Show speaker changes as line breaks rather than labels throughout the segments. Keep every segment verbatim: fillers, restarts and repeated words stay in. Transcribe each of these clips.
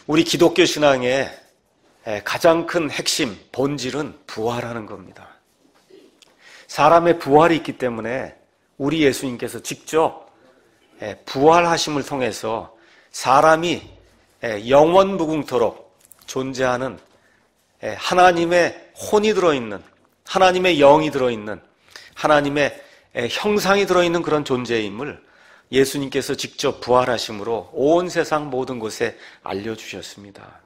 우리 기독교 신앙의 가장 큰 핵심, 본질은 부활하는 겁니다. 사람의 부활이 있기 때문에 우리 예수님께서 직접 부활하심을 통해서 사람이 영원 무궁토록 존재하는 하나님의 혼이 들어있는, 하나님의 영이 들어있는, 하나님의 형상이 들어있는 그런 존재임을 예수님께서 직접 부활하심으로 온 세상 모든 곳에 알려주셨습니다.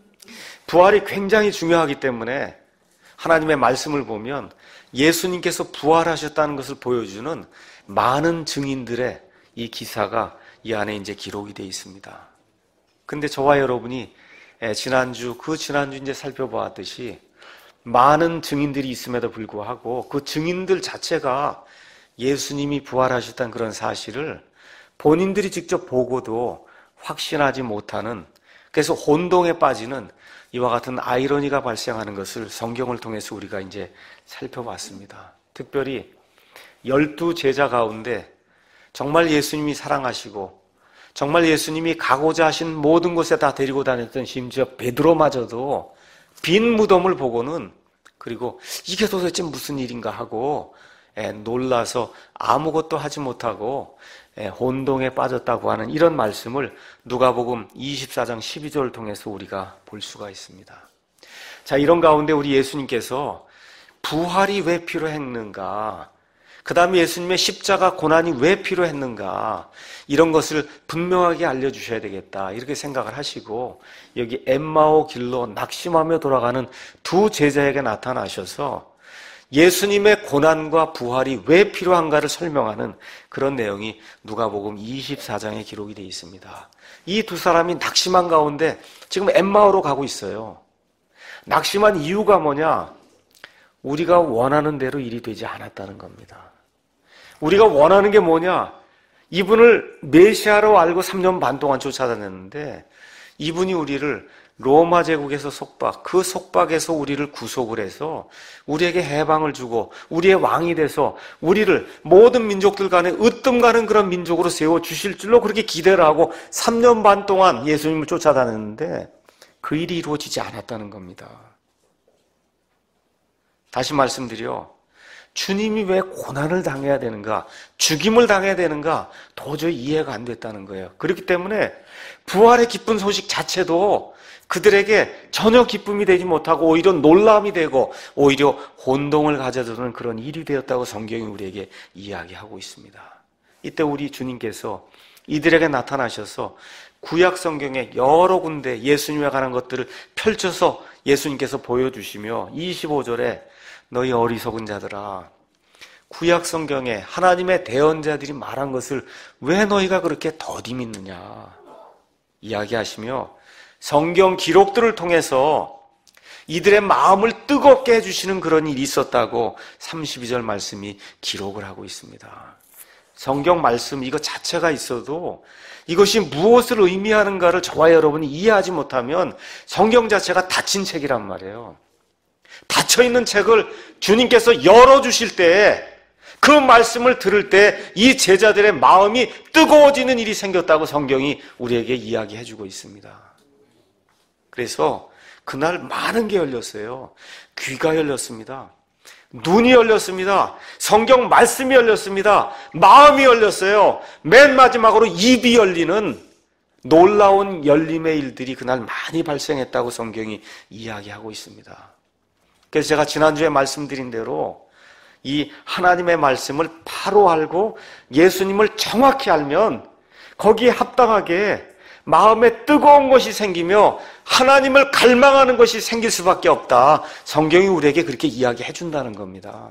부활이 굉장히 중요하기 때문에 하나님의 말씀을 보면 예수님께서 부활하셨다는 것을 보여주는 많은 증인들의 이 기사가 이 안에 이제 기록이 되어 있습니다. 근데 저와 여러분이 지난주, 그 지난주 이제 살펴보았듯이 많은 증인들이 있음에도 불구하고 그 증인들 자체가 예수님이 부활하셨다는 그런 사실을 본인들이 직접 보고도 확신하지 못하는, 그래서 혼동에 빠지는 이와 같은 아이러니가 발생하는 것을 성경을 통해서 우리가 이제 살펴봤습니다. 특별히 열두 제자 가운데 정말 예수님이 사랑하시고 정말 예수님이 가고자 하신 모든 곳에 다 데리고 다녔던 심지어 베드로마저도 빈 무덤을 보고는, 그리고 이게 도대체 무슨 일인가 하고 놀라서 아무것도 하지 못하고 혼동에 빠졌다고 하는 이런 말씀을 누가복음 이십사 장 십이 절을 통해서 우리가 볼 수가 있습니다. 자, 이런 가운데 우리 예수님께서 부활이 왜 필요했는가, 그 다음에 예수님의 십자가 고난이 왜 필요했는가, 이런 것을 분명하게 알려주셔야 되겠다, 이렇게 생각을 하시고 여기 엠마오 길로 낙심하며 돌아가는 두 제자에게 나타나셔서 예수님의 고난과 부활이 왜 필요한가를 설명하는 그런 내용이 누가복음 이십사 장에 기록이 되어 있습니다. 이 두 사람이 낙심한 가운데 지금 엠마오로 가고 있어요. 낙심한 이유가 뭐냐? 우리가 원하는 대로 일이 되지 않았다는 겁니다. 우리가 원하는 게 뭐냐? 이분을 메시아로 알고 삼 년 반 동안 쫓아다녔는데 이분이 우리를 로마 제국에서 속박, 그 속박에서 우리를 구속을 해서 우리에게 해방을 주고 우리의 왕이 돼서 우리를 모든 민족들 간에 으뜸 가는 그런 민족으로 세워주실 줄로 그렇게 기대를 하고 삼 년 반 동안 예수님을 쫓아다녔는데 그 일이 이루어지지 않았다는 겁니다. 다시 말씀드려, 주님이 왜 고난을 당해야 되는가, 죽임을 당해야 되는가 도저히 이해가 안 됐다는 거예요. 그렇기 때문에 부활의 기쁜 소식 자체도 그들에게 전혀 기쁨이 되지 못하고 오히려 놀람이 되고 오히려 혼동을 가져주는 그런 일이 되었다고 성경이 우리에게 이야기하고 있습니다. 이때 우리 주님께서 이들에게 나타나셔서 구약 성경의 여러 군데 예수님에 관한 것들을 펼쳐서 예수님께서 보여주시며 이십오 절에 너희 어리석은 자들아, 구약 성경에 하나님의 대언자들이 말한 것을 왜 너희가 그렇게 더디 믿느냐 이야기하시며 성경 기록들을 통해서 이들의 마음을 뜨겁게 해주시는 그런 일이 있었다고 삼십이 절 말씀이 기록을 하고 있습니다. 성경 말씀 이거 자체가 있어도 이것이 무엇을 의미하는가를 저와 여러분이 이해하지 못하면 성경 자체가 닫힌 책이란 말이에요. 닫혀있는 책을 주님께서 열어주실 때 그 말씀을 들을 때 이 제자들의 마음이 뜨거워지는 일이 생겼다고 성경이 우리에게 이야기해주고 있습니다. 그래서 그날 많은 게 열렸어요. 귀가 열렸습니다. 눈이 열렸습니다. 성경 말씀이 열렸습니다. 마음이 열렸어요. 맨 마지막으로 입이 열리는 놀라운 열림의 일들이 그날 많이 발생했다고 성경이 이야기하고 있습니다. 그래서 제가 지난주에 말씀드린 대로 이 하나님의 말씀을 바로 알고 예수님을 정확히 알면 거기에 합당하게 마음에 뜨거운 것이 생기며 하나님을 갈망하는 것이 생길 수밖에 없다. 성경이 우리에게 그렇게 이야기해 준다는 겁니다.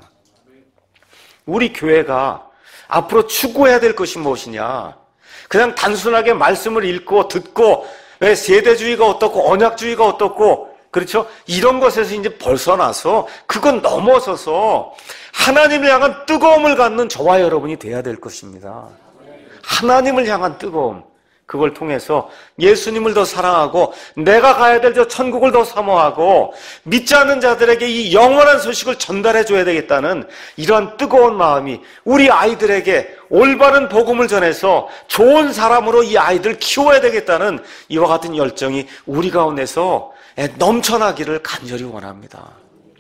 우리 교회가 앞으로 추구해야 될 것이 무엇이냐? 그냥 단순하게 말씀을 읽고 듣고 왜 세대주의가 어떻고 언약주의가 어떻고 그렇죠? 이런 것에서 이제 벗어나서 그건 넘어서서 하나님을 향한 뜨거움을 갖는 저와 여러분이 돼야 될 것입니다. 하나님을 향한 뜨거움. 그걸 통해서 예수님을 더 사랑하고 내가 가야 될 저 천국을 더 사모하고 믿지 않는 자들에게 이 영원한 소식을 전달해 줘야 되겠다는 이러한 뜨거운 마음이 우리 아이들에게 올바른 복음을 전해서 좋은 사람으로 이 아이들 키워야 되겠다는 이와 같은 열정이 우리 가운데서 넘쳐나기를 간절히 원합니다.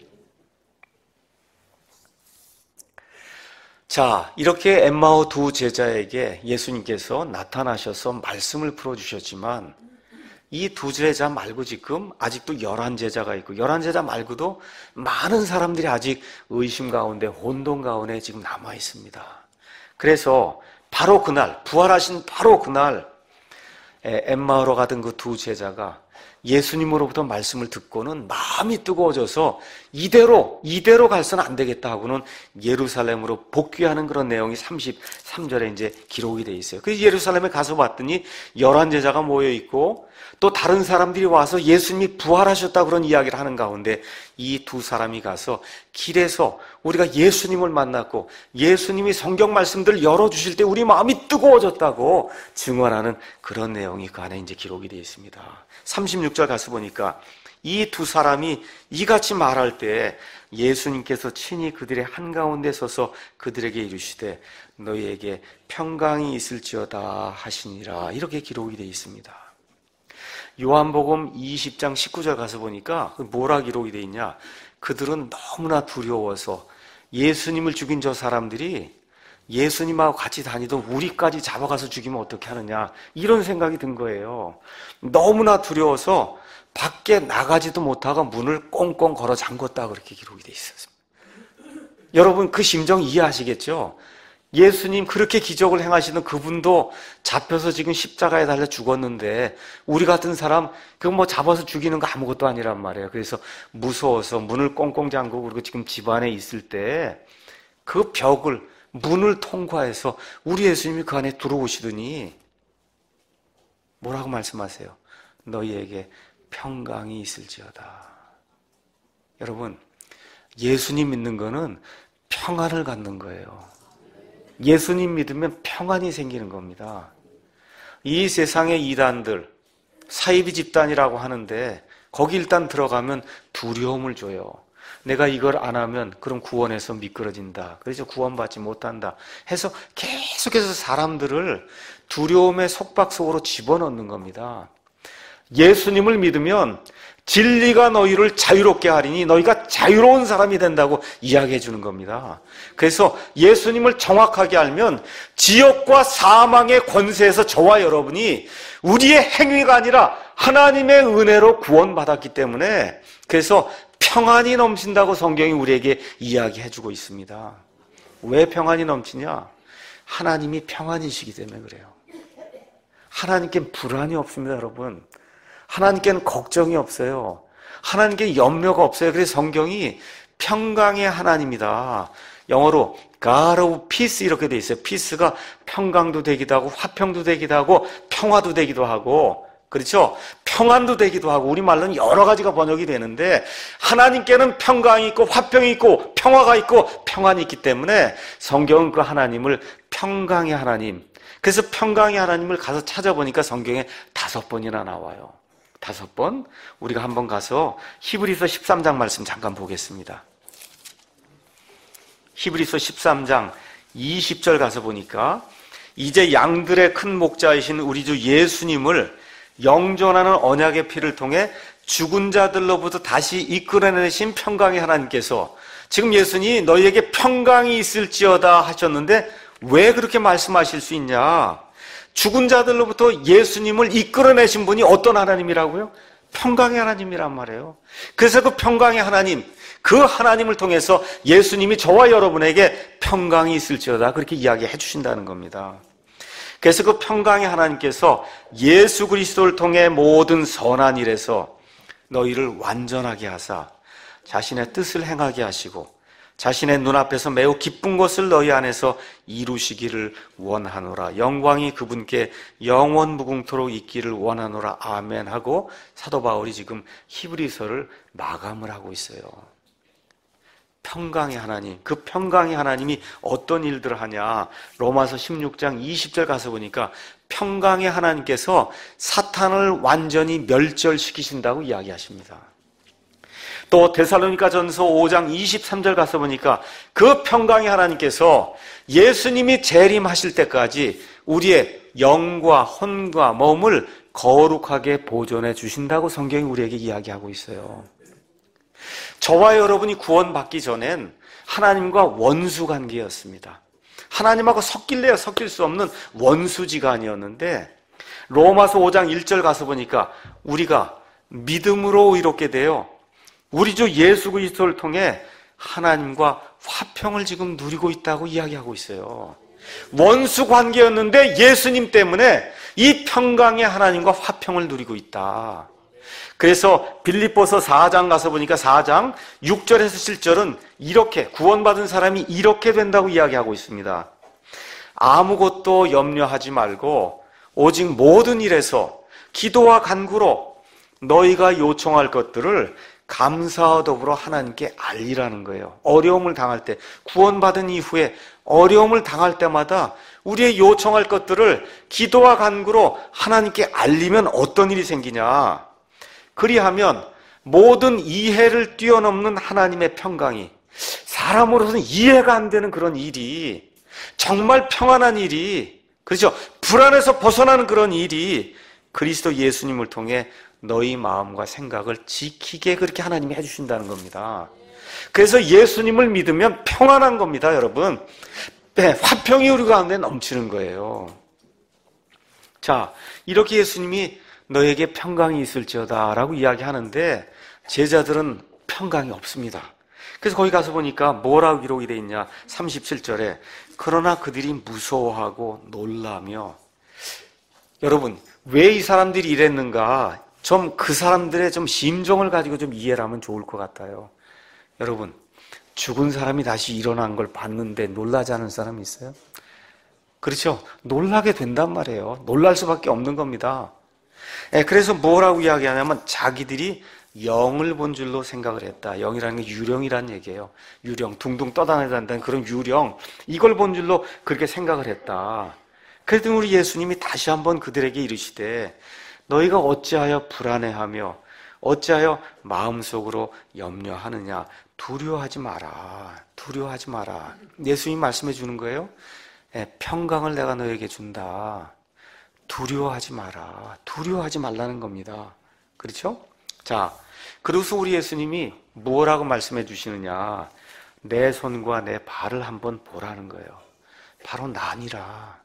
자, 이렇게 엠마오 두 제자에게 예수님께서 나타나셔서 말씀을 풀어주셨지만 이 두 제자 말고 지금 아직도 열한 제자가 있고 열한 제자 말고도 많은 사람들이 아직 의심 가운데 혼돈 가운데 지금 남아 있습니다. 그래서 바로 그날, 부활하신 바로 그날 엠마오로 가던 그 두 제자가 예수님으로부터 말씀을 듣고는 마음이 뜨거워져서 이대로 이대로 갈서는 안 되겠다 하고는 예루살렘으로 복귀하는 그런 내용이 삼십삼 절에 이제 기록이 돼 있어요. 그래서 예루살렘에 가서 봤더니 열한 제자가 모여 있고 또 다른 사람들이 와서 예수님이 부활하셨다 그런 이야기를 하는 가운데 이 두 사람이 가서 길에서 우리가 예수님을 만났고 예수님이 성경 말씀들을 열어주실 때 우리 마음이 뜨거워졌다고 증언하는 그런 내용이 그 안에 이제 기록이 되어 있습니다. 삼십육 절 가서 보니까 이 두 사람이 이같이 말할 때 예수님께서 친히 그들의 한가운데 서서 그들에게 이르시되 너희에게 평강이 있을지어다 하시니라 이렇게 기록이 되어 있습니다. 요한복음 이십 장 십구 절 가서 보니까 뭐라 기록이 되어 있냐, 그들은 너무나 두려워서 예수님을 죽인 저 사람들이 예수님하고 같이 다니던 우리까지 잡아가서 죽이면 어떻게 하느냐 이런 생각이 든 거예요. 너무나 두려워서 밖에 나가지도 못하고 문을 꽁꽁 걸어 잠궜다 그렇게 기록이 돼 있었습니다. 여러분 그 심정 이해하시겠죠? 예수님 그렇게 기적을 행하시는 그분도 잡혀서 지금 십자가에 달려 죽었는데 우리 같은 사람 그거 뭐 잡아서 죽이는 거 아무것도 아니란 말이에요. 그래서 무서워서 문을 꽁꽁 잠그고 그리고 지금 집 안에 있을 때 그 벽을 문을 통과해서 우리 예수님이 그 안에 들어오시더니 뭐라고 말씀하세요? 너희에게 평강이 있을지어다. 여러분 예수님 믿는 거는 평안을 갖는 거예요. 예수님 믿으면 평안이 생기는 겁니다. 이 세상의 이단들, 사이비 집단이라고 하는데 거기 일단 들어가면 두려움을 줘요. 내가 이걸 안 하면 그럼 구원에서 미끄러진다. 그래서 구원받지 못한다. 해서 계속해서 사람들을 두려움의 속박 속으로 집어넣는 겁니다. 예수님을 믿으면 진리가 너희를 자유롭게 하리니 너희가 자유로운 사람이 된다고 이야기해 주는 겁니다. 그래서 예수님을 정확하게 알면 지옥과 사망의 권세에서 저와 여러분이 우리의 행위가 아니라 하나님의 은혜로 구원받았기 때문에 그래서 평안이 넘친다고 성경이 우리에게 이야기해 주고 있습니다. 왜 평안이 넘치냐? 하나님이 평안이시기 때문에 그래요. 하나님께 불안이 없습니다, 여러분. 하나님께는 걱정이 없어요. 하나님께 염려가 없어요. 그래서 성경이 평강의 하나님이다. 영어로 God of Peace 이렇게 돼 있어요. Peace가 평강도 되기도 하고 화평도 되기도 하고 평화도 되기도 하고 그렇죠? 평안도 되기도 하고 우리말로는 여러 가지가 번역이 되는데 하나님께는 평강이 있고 화평이 있고 평화가 있고 평안이 있기 때문에 성경은 그 하나님을 평강의 하나님, 그래서 평강의 하나님을 가서 찾아보니까 성경에 다섯 번이나 나와요. 다섯 번. 우리가 한번 가서 히브리서 십삼 장 말씀 잠깐 보겠습니다. 히브리서 십삼 장 이십 절 가서 보니까 이제 양들의 큰 목자이신 우리 주 예수님을 영존하는 언약의 피를 통해 죽은 자들로부터 다시 이끌어내신 평강의 하나님께서 지금 예수님이 너희에게 평강이 있을지어다 하셨는데 왜 그렇게 말씀하실 수 있냐? 죽은 자들로부터 예수님을 이끌어내신 분이 어떤 하나님이라고요? 평강의 하나님이란 말이에요. 그래서 그 평강의 하나님, 그 하나님을 통해서 예수님이 저와 여러분에게 평강이 있을지어다 그렇게 이야기해 주신다는 겁니다. 그래서 그 평강의 하나님께서 예수 그리스도를 통해 모든 선한 일에서 너희를 완전하게 하사 자신의 뜻을 행하게 하시고 자신의 눈앞에서 매우 기쁜 것을 너희 안에서 이루시기를 원하노라. 영광이 그분께 영원 무궁토록 있기를 원하노라. 아멘 하고 사도 바울이 지금 히브리서를 마감을 하고 있어요. 평강의 하나님, 그 평강의 하나님이 어떤 일들을 하냐? 로마서 십육 장 이십 절 가서 보니까 평강의 하나님께서 사탄을 완전히 멸절시키신다고 이야기하십니다. 또 데살로니가전서 오 장 이십삼 절 가서 보니까 그 평강의 하나님께서 예수님이 재림하실 때까지 우리의 영과 혼과 몸을 거룩하게 보존해 주신다고 성경이 우리에게 이야기하고 있어요. 저와 여러분이 구원받기 전엔 하나님과 원수 관계였습니다. 하나님하고 섞일래야 섞일 수 없는 원수지간이었는데 로마서 오 장 일 절 가서 보니까 우리가 믿음으로 의롭게 되어 우리 주 예수 그리스도를 통해 하나님과 화평을 지금 누리고 있다고 이야기하고 있어요. 원수 관계였는데 예수님 때문에 이 평강의 하나님과 화평을 누리고 있다. 그래서 빌립보서 사 장 가서 보니까 사 장 육 절에서 칠 절은 이렇게 구원받은 사람이 이렇게 된다고 이야기하고 있습니다. 아무것도 염려하지 말고 오직 모든 일에서 기도와 간구로 너희가 요청할 것들을 감사와 더불어 하나님께 알리라는 거예요. 어려움을 당할 때, 구원받은 이후에 어려움을 당할 때마다 우리의 요청할 것들을 기도와 간구로 하나님께 알리면 어떤 일이 생기냐? 그리하면 모든 이해를 뛰어넘는 하나님의 평강이, 사람으로서는 이해가 안 되는 그런 일이, 정말 평안한 일이, 그렇죠? 불안에서 벗어나는 그런 일이 그리스도 예수님을 통해 너희 마음과 생각을 지키게 그렇게 하나님이 해주신다는 겁니다. 그래서 예수님을 믿으면 평안한 겁니다, 여러분. 네, 화평이 우리 가운데 넘치는 거예요. 자, 이렇게 예수님이 너에게 평강이 있을지어다 라고 이야기하는데 제자들은 평강이 없습니다. 그래서 거기 가서 보니까 뭐라고 기록이 되어 있냐? 삼십칠 절에 그러나 그들이 무서워하고 놀라며. 여러분, 왜 이 사람들이 이랬는가? 좀 그 사람들의 좀 심정을 가지고 좀 이해를 하면 좋을 것 같아요. 여러분, 죽은 사람이 다시 일어난 걸 봤는데 놀라지 않은 사람이 있어요? 그렇죠? 놀라게 된단 말이에요. 놀랄 수밖에 없는 겁니다. 그래서 뭐라고 이야기하냐면 자기들이 영을 본 줄로 생각을 했다. 영이라는 게 유령이라는 얘기예요. 유령, 둥둥 떠다닌다는 그런 유령, 이걸 본 줄로 그렇게 생각을 했다. 그랬더니 우리 예수님이 다시 한번 그들에게 이르시되 너희가 어찌하여 불안해하며 어찌하여 마음속으로 염려하느냐? 두려워하지 마라. 두려워하지 마라. 예수님이 말씀해 주는 거예요. 네, 평강을 내가 너에게 준다. 두려워하지 마라. 두려워하지 말라는 겁니다. 그렇죠? 자, 그래서 우리 예수님이 뭐라고 말씀해 주시느냐? 내 손과 내 발을 한번 보라는 거예요. 바로 나니라.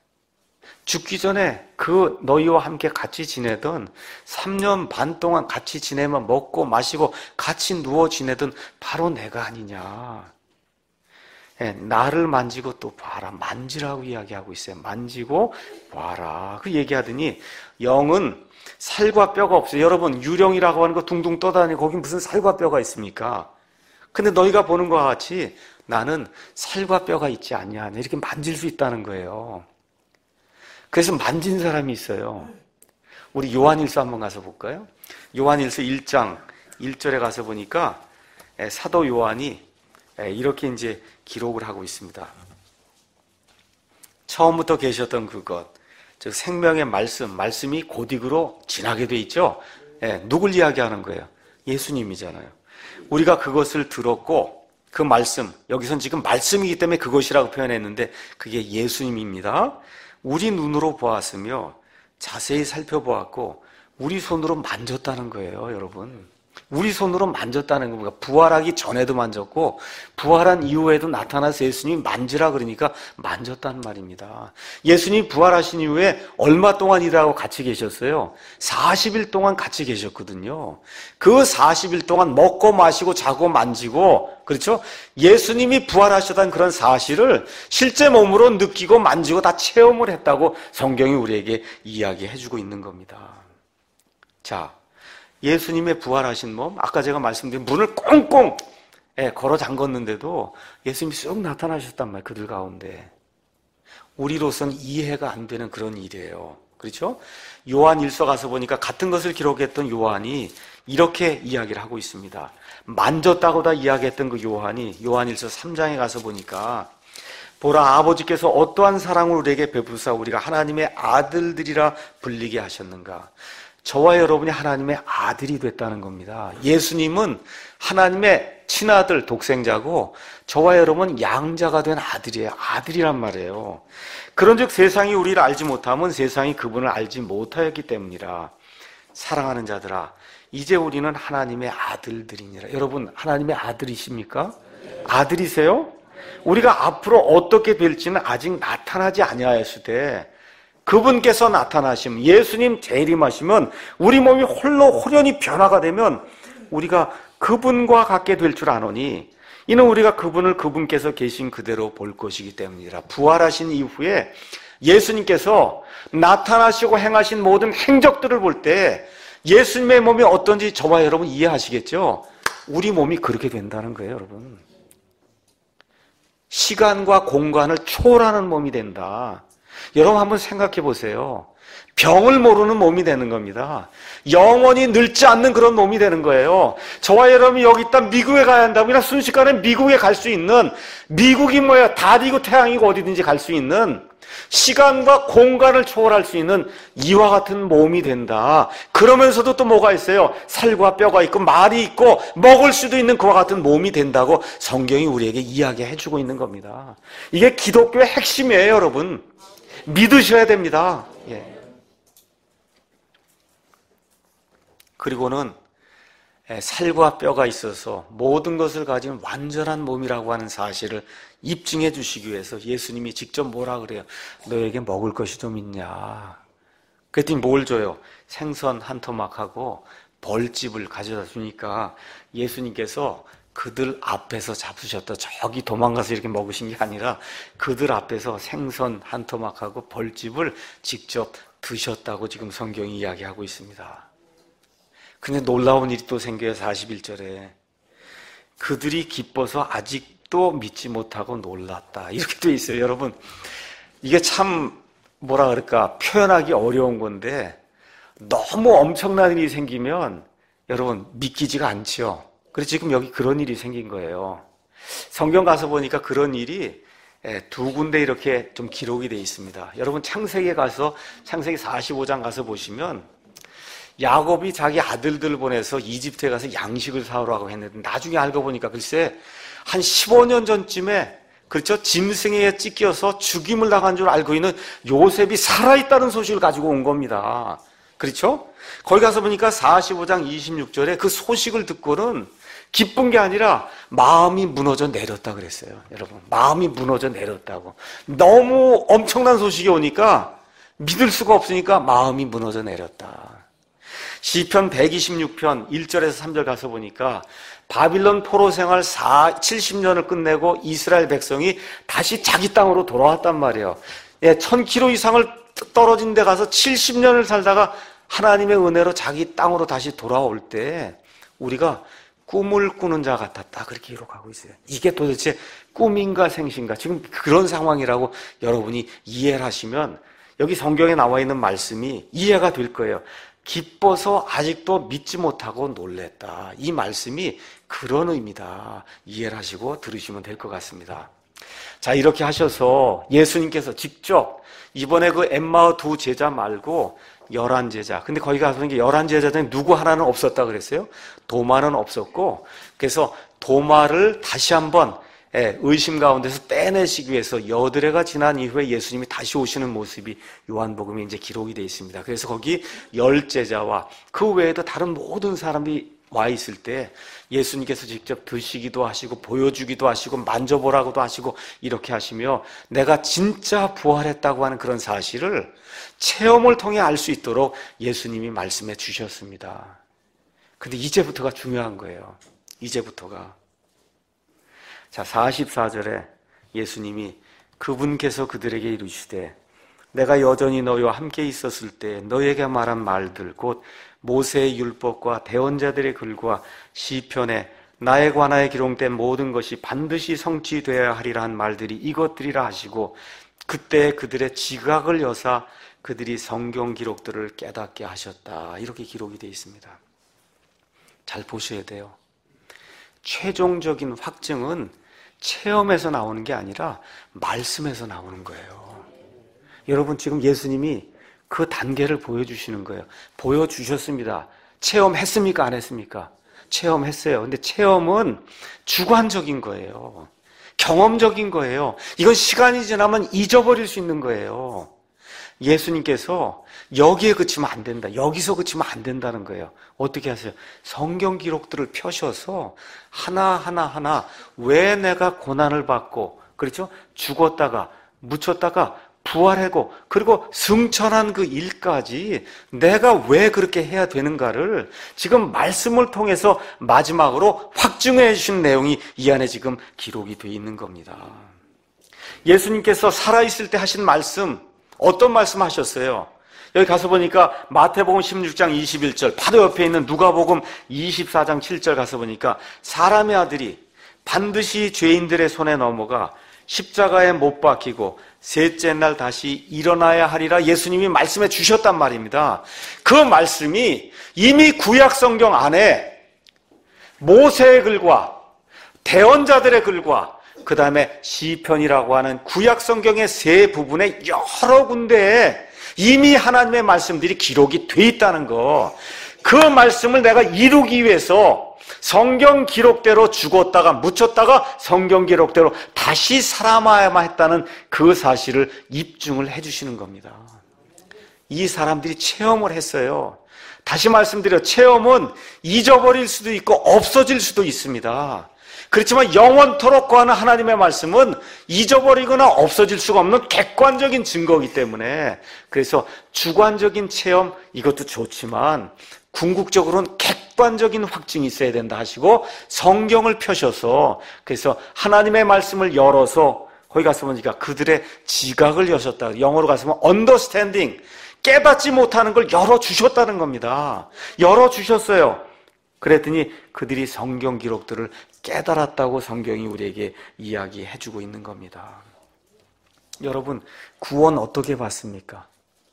죽기 전에 그 너희와 함께 같이 지내던 삼 년 반 동안 같이 지내면 먹고 마시고 같이 누워 지내던 바로 내가 아니냐. 예, 나를 만지고 또 봐라. 만지라고 이야기하고 있어요. 만지고 봐라. 그 얘기하더니 영은 살과 뼈가 없어요. 여러분, 유령이라고 하는 거 둥둥 떠다니고 거기 무슨 살과 뼈가 있습니까? 근데 너희가 보는 것과 같이 나는 살과 뼈가 있지 않냐. 이렇게 만질 수 있다는 거예요. 그래서 만진 사람이 있어요. 우리 요한일서 한번 가서 볼까요? 요한일서 일 장 일 절에 가서 보니까 사도 요한이 이렇게 이제 기록을 하고 있습니다. 처음부터 계셨던 그것, 즉 생명의 말씀, 말씀이 고딕으로 지나게 돼 있죠. 예, 누굴 이야기하는 거예요? 예수님이잖아요. 우리가 그것을 들었고 그 말씀, 여기선 지금 말씀이기 때문에 그것이라고 표현했는데 그게 예수님입니다. 우리 눈으로 보았으며 자세히 살펴보았고 우리 손으로 만졌다는 거예요, 여러분. 우리 손으로 만졌다는 겁니다. 부활하기 전에도 만졌고 부활한 이후에도 나타나서 예수님이 만지라 그러니까 만졌다는 말입니다. 예수님이 부활하신 이후에 얼마 동안 일하고 같이 계셨어요? 사십 일 동안 같이 계셨거든요. 그 사십 일 동안 먹고 마시고 자고 만지고, 그렇죠? 예수님이 부활하셨다는 그런 사실을 실제 몸으로 느끼고 만지고 다 체험을 했다고 성경이 우리에게 이야기해주고 있는 겁니다. 자, 예수님의 부활하신 몸, 아까 제가 말씀드린 문을 꽁꽁 예, 걸어 잠궜는데도 예수님이 쑥 나타나셨단 말이에요. 그들 가운데. 우리로서는 이해가 안 되는 그런 일이에요. 그렇죠? 요한 일서 가서 보니까 같은 것을 기록했던 요한이 이렇게 이야기를 하고 있습니다. 만졌다고 다 이야기했던 그 요한이 요한일서 삼 장에 가서 보니까 보라, 아버지께서 어떠한 사랑을 우리에게 베푸사 우리가 하나님의 아들들이라 불리게 하셨는가. 저와 여러분이 하나님의 아들이 됐다는 겁니다. 예수님은 하나님의 친아들, 독생자고 저와 여러분은 양자가 된 아들이에요. 아들이란 말이에요. 그런즉 세상이 우리를 알지 못하면 세상이 그분을 알지 못하였기 때문이라. 사랑하는 자들아, 이제 우리는 하나님의 아들들이니라. 여러분, 하나님의 아들이십니까? 아들이세요? 우리가 앞으로 어떻게 될지는 아직 나타나지 아니하였으되 그분께서 나타나시면, 예수님 재림하시면 우리 몸이 홀로 홀연히 변화가 되면 우리가 그분과 같게 될 줄 아노니 이는 우리가 그분을 그분께서 계신 그대로 볼 것이기 때문이라. 부활하신 이후에 예수님께서 나타나시고 행하신 모든 행적들을 볼 때 예수님의 몸이 어떤지 저와 여러분 이해하시겠죠? 우리 몸이 그렇게 된다는 거예요, 여러분. 시간과 공간을 초월하는 몸이 된다. 여러분 한번 생각해 보세요. 병을 모르는 몸이 되는 겁니다. 영원히 늙지 않는 그런 몸이 되는 거예요. 저와 여러분이 여기 있다 미국에 가야 한다고 그냥 순식간에 미국에 갈 수 있는, 미국이 뭐예요? 달이고 태양이고 어디든지 갈 수 있는, 시간과 공간을 초월할 수 있는 이와 같은 몸이 된다. 그러면서도 또 뭐가 있어요? 살과 뼈가 있고 말이 있고 먹을 수도 있는 그와 같은 몸이 된다고 성경이 우리에게 이야기해 주고 있는 겁니다. 이게 기독교의 핵심이에요, 여러분. 믿으셔야 됩니다. 예. 그리고는 살과 뼈가 있어서 모든 것을 가진 완전한 몸이라고 하는 사실을 입증해 주시기 위해서 예수님이 직접 뭐라 그래요? 너에게 먹을 것이 좀 있냐? 그랬더니 뭘 줘요? 생선 한 토막하고 벌집을 가져다 주니까 예수님께서 그들 앞에서 잡수셨다. 저기 도망가서 이렇게 먹으신 게 아니라 그들 앞에서 생선 한 토막하고 벌집을 직접 드셨다고 지금 성경이 이야기하고 있습니다. 근데 놀라운 일이 또 생겨요. 사십일 절에 그들이 기뻐서 아직도 믿지 못하고 놀랐다, 이렇게 돼 있어요. 여러분, 이게 참 뭐라 그럴까 표현하기 어려운 건데 너무 엄청난 일이 생기면 여러분 믿기지가 않죠. 그래서 지금 여기 그런 일이 생긴 거예요. 성경 가서 보니까 그런 일이 두 군데 이렇게 좀 기록이 돼 있습니다. 여러분 창세기에 가서 창세기 사십오 장 가서 보시면 야곱이 자기 아들들을 보내서 이집트에 가서 양식을 사오라고 했는데 나중에 알고 보니까 글쎄 한 십오 년 전쯤에 그렇죠? 짐승에 찢겨서 죽임을 당한 줄 알고 있는 요셉이 살아있다는 소식을 가지고 온 겁니다. 그렇죠? 거기 가서 보니까 사십오 장 이십육 절에 그 소식을 듣고는 기쁜 게 아니라 마음이 무너져 내렸다 그랬어요. 여러분, 마음이 무너져 내렸다고. 너무 엄청난 소식이 오니까 믿을 수가 없으니까 마음이 무너져 내렸다. 시편 백이십육 편 일 절에서 삼 절 가서 보니까 바빌론 포로 생활 칠십 년을 끝내고 이스라엘 백성이 다시 자기 땅으로 돌아왔단 말이에요. 예, 천 킬로미터 이상을 떨어진 데 가서 칠십 년을 살다가 하나님의 은혜로 자기 땅으로 다시 돌아올 때 우리가 꿈을 꾸는 자 같았다, 그렇게 기록하고 있어요. 이게 도대체 꿈인가 생신가, 지금 그런 상황이라고 여러분이 이해를 하시면 여기 성경에 나와 있는 말씀이 이해가 될 거예요. 기뻐서 아직도 믿지 못하고 놀랬다, 이 말씀이 그런 의미다. 이해를 하시고 들으시면 될 것 같습니다. 자, 이렇게 하셔서 예수님께서 직접 이번에 그 엠마오 두 제자 말고 열한 제자, 근데 거기 가서 보니까 열한 제자 중에 누구 하나는 없었다 그랬어요. 도마는 없었고, 그래서 도마를 다시 한번 의심 가운데서 빼내시기 위해서 여드레가 지난 이후에 예수님이 다시 오시는 모습이 요한복음에 이제 기록이 되어 있습니다. 그래서 거기 열 제자와 그 외에도 다른 모든 사람이 와 있을 때 예수님께서 직접 드시기도 하시고 보여주기도 하시고 만져보라고도 하시고 이렇게 하시며 내가 진짜 부활했다고 하는 그런 사실을 체험을 통해 알 수 있도록 예수님이 말씀해 주셨습니다. 근데 이제부터가 중요한 거예요. 이제부터가. 자, 사십사 절에 예수님이 그분께서 그들에게 이르시되 내가 여전히 너희와 함께 있었을 때 너희에게 말한 말들 곧 모세의 율법과 대언자들의 글과 시편에 나에 관하여 기록된 모든 것이 반드시 성취되어야 하리라 한 말들이 이것들이라 하시고 그때 그들의 지각을 여사 그들이 성경 기록들을 깨닫게 하셨다, 이렇게 기록이 되어 있습니다. 잘 보셔야 돼요. 최종적인 확증은 체험에서 나오는 게 아니라 말씀에서 나오는 거예요. 여러분, 지금 예수님이 그 단계를 보여주시는 거예요. 보여주셨습니다. 체험했습니까? 안 했습니까? 체험했어요. 근데 체험은 주관적인 거예요. 경험적인 거예요. 이건 시간이 지나면 잊어버릴 수 있는 거예요. 예수님께서 여기에 그치면 안 된다. 여기서 그치면 안 된다는 거예요. 어떻게 하세요? 성경 기록들을 펴셔서 하나하나 하나 왜 내가 고난을 받고, 그렇죠? 죽었다가 묻혔다가 부활하고 그리고 승천한 그 일까지 내가 왜 그렇게 해야 되는가를 지금 말씀을 통해서 마지막으로 확증해 주신 내용이 이 안에 지금 기록이 되어 있는 겁니다. 예수님께서 살아있을 때 하신 말씀, 어떤 말씀 하셨어요? 여기 가서 보니까 마태복음 십육 장 이십일 절, 바로 옆에 있는 누가복음 이십사 장 칠 절 가서 보니까 사람의 아들이 반드시 죄인들의 손에 넘어가 십자가에 못 박히고 셋째 날 다시 일어나야 하리라 예수님이 말씀해 주셨단 말입니다. 그 말씀이 이미 구약 성경 안에 모세의 글과 대언자들의 글과 그 다음에 시편이라고 하는 구약 성경의 세 부분에 여러 군데에 이미 하나님의 말씀들이 기록이 돼 있다는 거. 그 말씀을 내가 이루기 위해서 성경 기록대로 죽었다가 묻혔다가 성경 기록대로 다시 살아나야만 했다는 그 사실을 입증을 해주시는 겁니다. 이 사람들이 체험을 했어요. 다시 말씀드려, 체험은 잊어버릴 수도 있고 없어질 수도 있습니다. 그렇지만 영원토록 거하는 하나님의 말씀은 잊어버리거나 없어질 수가 없는 객관적인 증거이기 때문에, 그래서 주관적인 체험 이것도 좋지만 궁극적으로는 객관적인 확증이 있어야 된다 하시고 성경을 펴셔서, 그래서 하나님의 말씀을 열어서 거기 가서 보니까 그들의 지각을 여셨다. 영어로 가서 보면 understanding, 깨닫지 못하는 걸 열어주셨다는 겁니다. 열어주셨어요. 그랬더니 그들이 성경 기록들을 깨달았다고 성경이 우리에게 이야기해주고 있는 겁니다. 여러분, 구원 어떻게 받습니까?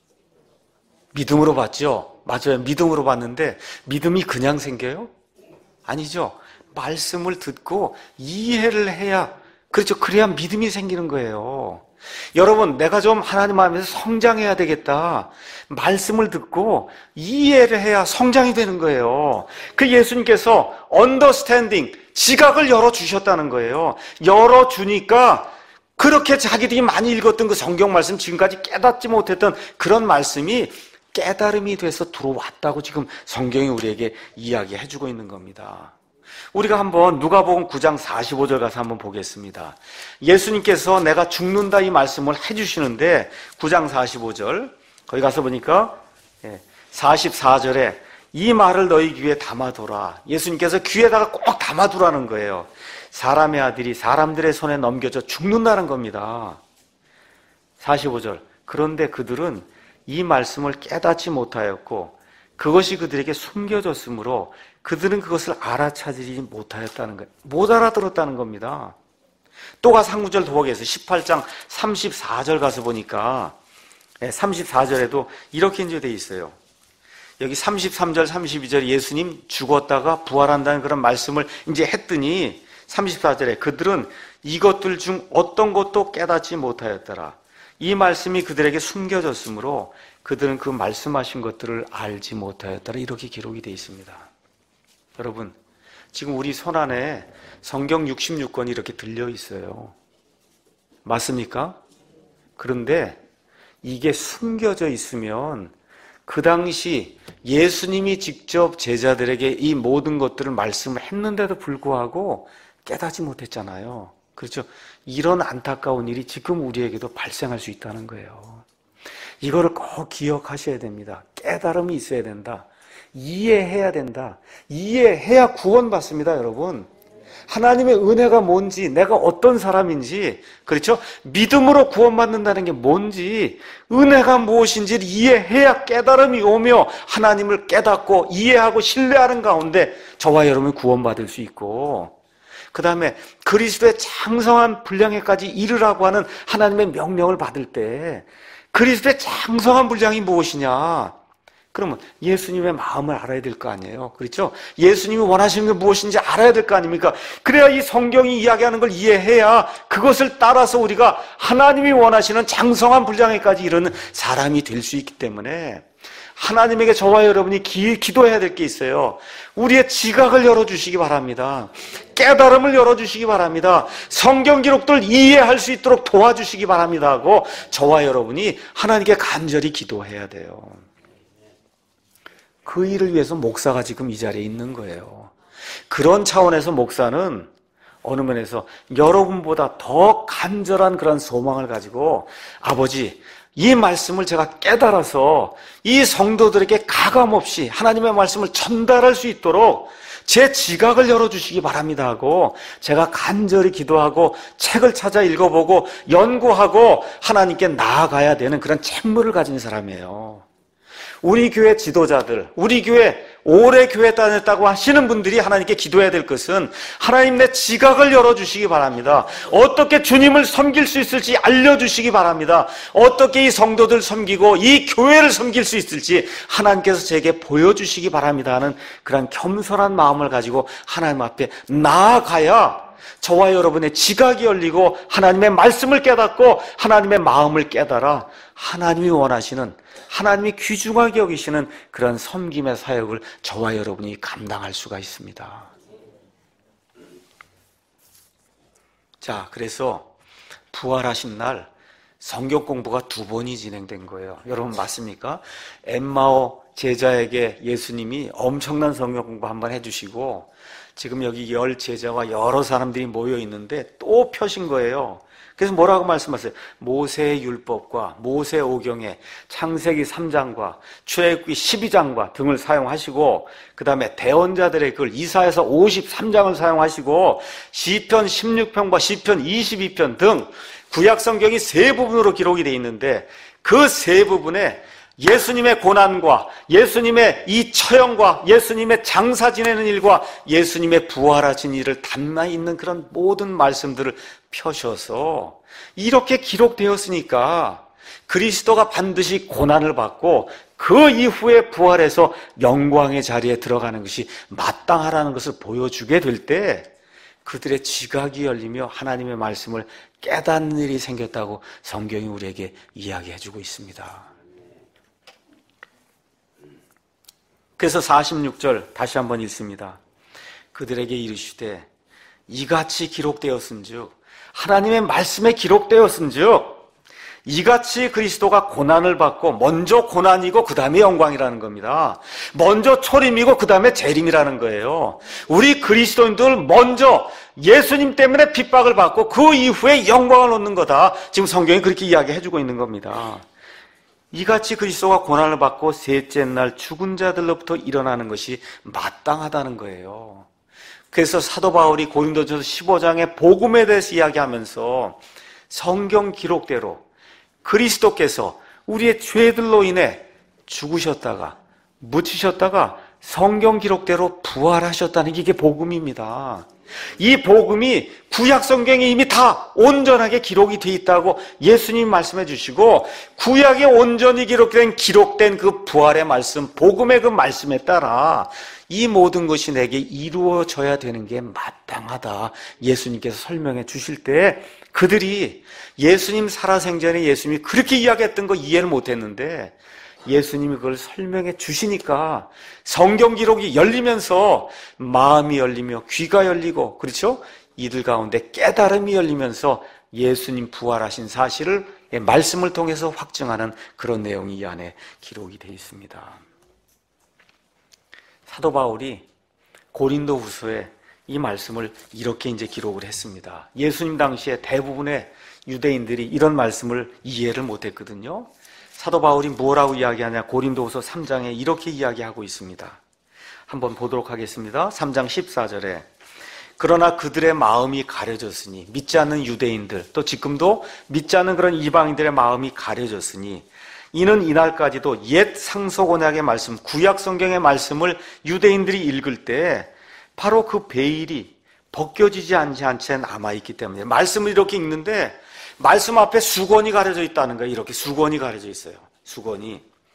믿음으로 받죠? 맞아요. 믿음으로 받는데 믿음이 그냥 생겨요? 아니죠. 말씀을 듣고 이해를 해야, 그렇죠. 그래야 믿음이 생기는 거예요. 여러분, 내가 좀 하나님 마음에서 성장해야 되겠다. 말씀을 듣고 이해를 해야 성장이 되는 거예요. 그 예수님께서 understanding, 지각을 열어주셨다는 거예요. 열어주니까 그렇게 자기들이 많이 읽었던 그 성경 말씀, 지금까지 깨닫지 못했던 그런 말씀이 깨달음이 돼서 들어왔다고 지금 성경이 우리에게 이야기해주고 있는 겁니다. 우리가 한번 누가복음 구 장 사십오 절 가서 한번 보겠습니다. 예수님께서 내가 죽는다 이 말씀을 해주시는데 구 장 사십오 절 거기 가서 보니까 사십사 절에 이 말을 너희 귀에 담아둬라. 예수님께서 귀에다가 꼭 담아두라는 거예요. 사람의 아들이 사람들의 손에 넘겨져 죽는다는 겁니다. 사십오 절 그런데 그들은 이 말씀을 깨닫지 못하였고 그것이 그들에게 숨겨졌으므로 그들은 그것을 알아차리지 못하였다는 거예요. 못 알아들었다는 겁니다. 또 가서 한 구절 더 보겠어요. 십팔 장 삼십사 절 가서 보니까 삼십사 절에도 이렇게 이제 돼 있어요. 여기 삼십삼 절 삼십이 절 예수님 죽었다가 부활한다는 그런 말씀을 이제 했더니 삼십사 절에 그들은 이것들 중 어떤 것도 깨닫지 못하였더라. 이 말씀이 그들에게 숨겨졌으므로 그들은 그 말씀하신 것들을 알지 못하였더라. 이렇게 기록이 되어 있습니다. 여러분, 지금 우리 손안에 성경 육십육 권이 이렇게 들려 있어요. 맞습니까? 그런데 이게 숨겨져 있으면 그 당시 예수님이 직접 제자들에게 이 모든 것들을 말씀을 했는데도 불구하고 깨닫지 못했잖아요. 그렇죠? 이런 안타까운 일이 지금 우리에게도 발생할 수 있다는 거예요. 이거를 꼭 기억하셔야 됩니다. 깨달음이 있어야 된다. 이해해야 된다. 이해해야 구원받습니다, 여러분. 하나님의 은혜가 뭔지, 내가 어떤 사람인지, 그렇죠? 믿음으로 구원받는다는 게 뭔지, 은혜가 무엇인지를 이해해야 깨달음이 오며 하나님을 깨닫고 이해하고 신뢰하는 가운데 저와 여러분이 구원받을 수 있고, 그 다음에 그리스도의 장성한 분량에까지 이르라고 하는 하나님의 명령을 받을 때 그리스도의 장성한 분량이 무엇이냐? 그러면 예수님의 마음을 알아야 될 거 아니에요. 그렇죠? 예수님이 원하시는 게 무엇인지 알아야 될 거 아닙니까? 그래야 이 성경이 이야기하는 걸 이해해야 그것을 따라서 우리가 하나님이 원하시는 장성한 분량에까지 이르는 사람이 될 수 있기 때문에 하나님에게 저와 여러분이 기, 기도해야 될 게 있어요. 우리의 지각을 열어주시기 바랍니다. 깨달음을 열어주시기 바랍니다. 성경 기록들 이해할 수 있도록 도와주시기 바랍니다 하고 저와 여러분이 하나님께 간절히 기도해야 돼요. 그 일을 위해서 목사가 지금 이 자리에 있는 거예요. 그런 차원에서 목사는 어느 면에서 여러분보다 더 간절한 그런 소망을 가지고 아버지, 이 말씀을 제가 깨달아서 이 성도들에게 가감없이 하나님의 말씀을 전달할 수 있도록 제 지각을 열어주시기 바랍니다 하고 제가 간절히 기도하고 책을 찾아 읽어보고 연구하고 하나님께 나아가야 되는 그런 책무를 가진 사람이에요. 우리 교회 지도자들, 우리 교회 오래 교회 다녔다고 하시는 분들이 하나님께 기도해야 될 것은 하나님 내 지각을 열어주시기 바랍니다. 어떻게 주님을 섬길 수 있을지 알려주시기 바랍니다. 어떻게 이 성도들 섬기고 이 교회를 섬길 수 있을지 하나님께서 제게 보여주시기 바랍니다 하는 그런 겸손한 마음을 가지고 하나님 앞에 나아가야 저와 여러분의 지각이 열리고 하나님의 말씀을 깨닫고 하나님의 마음을 깨달아 하나님이 원하시는, 하나님이 귀중하게 여기시는 그런 섬김의 사역을 저와 여러분이 감당할 수가 있습니다. 자, 그래서 부활하신 날 성경 공부가 두 번이 진행된 거예요. 여러분 맞습니까? 엠마오 제자에게 예수님이 엄청난 성경 공부 한번 해주시고 지금 여기 열 제자와 여러 사람들이 모여 있는데 또 펴신 거예요. 그래서 뭐라고 말씀하세요? 모세의 율법과 모세 오경의 창세기 삼 장과 출애굽기 십이 장과 등을 사용하시고 그 다음에 대언자들의 글 이사야서 오십삼 장을 사용하시고 시편 십육 편과 시편 이십이 편 등 구약성경이 세 부분으로 기록이 되어 있는데 그 세 부분에 예수님의 고난과 예수님의 이 처형과 예수님의 장사 지내는 일과 예수님의 부활하신 일을 담아 있는 그런 모든 말씀들을 펴셔서 이렇게 기록되었으니까 그리스도가 반드시 고난을 받고 그 이후에 부활해서 영광의 자리에 들어가는 것이 마땅하라는 것을 보여주게 될 때 그들의 지각이 열리며 하나님의 말씀을 깨닫는 일이 생겼다고 성경이 우리에게 이야기해주고 있습니다. 그래서 사십육 절 다시 한번 읽습니다. 그들에게 이르시되 이같이 기록되었은즉 하나님의 말씀에 기록되었은즉 이같이 그리스도가 고난을 받고 먼저 고난이고 그 다음에 영광이라는 겁니다. 먼저 초림이고 그 다음에 재림이라는 거예요. 우리 그리스도인들 먼저 예수님 때문에 핍박을 받고 그 이후에 영광을 얻는 거다. 지금 성경이 그렇게 이야기해주고 있는 겁니다. 이같이 그리스도가 고난을 받고 셋째 날 죽은 자들로부터 일어나는 것이 마땅하다는 거예요. 그래서 사도 바울이 고린도전서 십오 장의 복음에 대해서 이야기하면서 성경 기록대로 그리스도께서 우리의 죄들로 인해 죽으셨다가 묻히셨다가 성경 기록대로 부활하셨다는 게 이게 복음입니다. 이 복음이 구약 성경에 이미 다 온전하게 기록이 되어 있다고 예수님 말씀해 주시고 구약에 온전히 기록된 기록된 그 부활의 말씀, 복음의 그 말씀에 따라 이 모든 것이 내게 이루어져야 되는 게 마땅하다. 예수님께서 설명해 주실 때 그들이 예수님 살아생전에 예수님이 그렇게 이야기했던 거 이해를 못했는데 예수님이 그걸 설명해 주시니까 성경 기록이 열리면서 마음이 열리며 귀가 열리고 그렇죠? 이들 가운데 깨달음이 열리면서 예수님 부활하신 사실을 말씀을 통해서 확증하는 그런 내용이 이 안에 기록이 되어 있습니다. 사도 바울이 고린도 후서에 이 말씀을 이렇게 이제 기록을 했습니다. 예수님 당시에 대부분의 유대인들이 이런 말씀을 이해를 못했거든요. 사도 바울이 뭐라고 이야기하냐? 고린도후서 삼 장에 이렇게 이야기하고 있습니다. 한번 보도록 하겠습니다. 삼 장 십사 절에 그러나 그들의 마음이 가려졌으니 믿지 않는 유대인들 또 지금도 믿지 않는 그런 이방인들의 마음이 가려졌으니 이는 이날까지도 옛 상속 언약의 말씀 구약 성경의 말씀을 유대인들이 읽을 때 바로 그 베일이 벗겨지지 않지 않게 남아있기 때문에 말씀을 이렇게 읽는데 말씀 앞에 수건이 가려져 있다는 거예요. 이렇게 수건이 가려져 있어요. 수건이.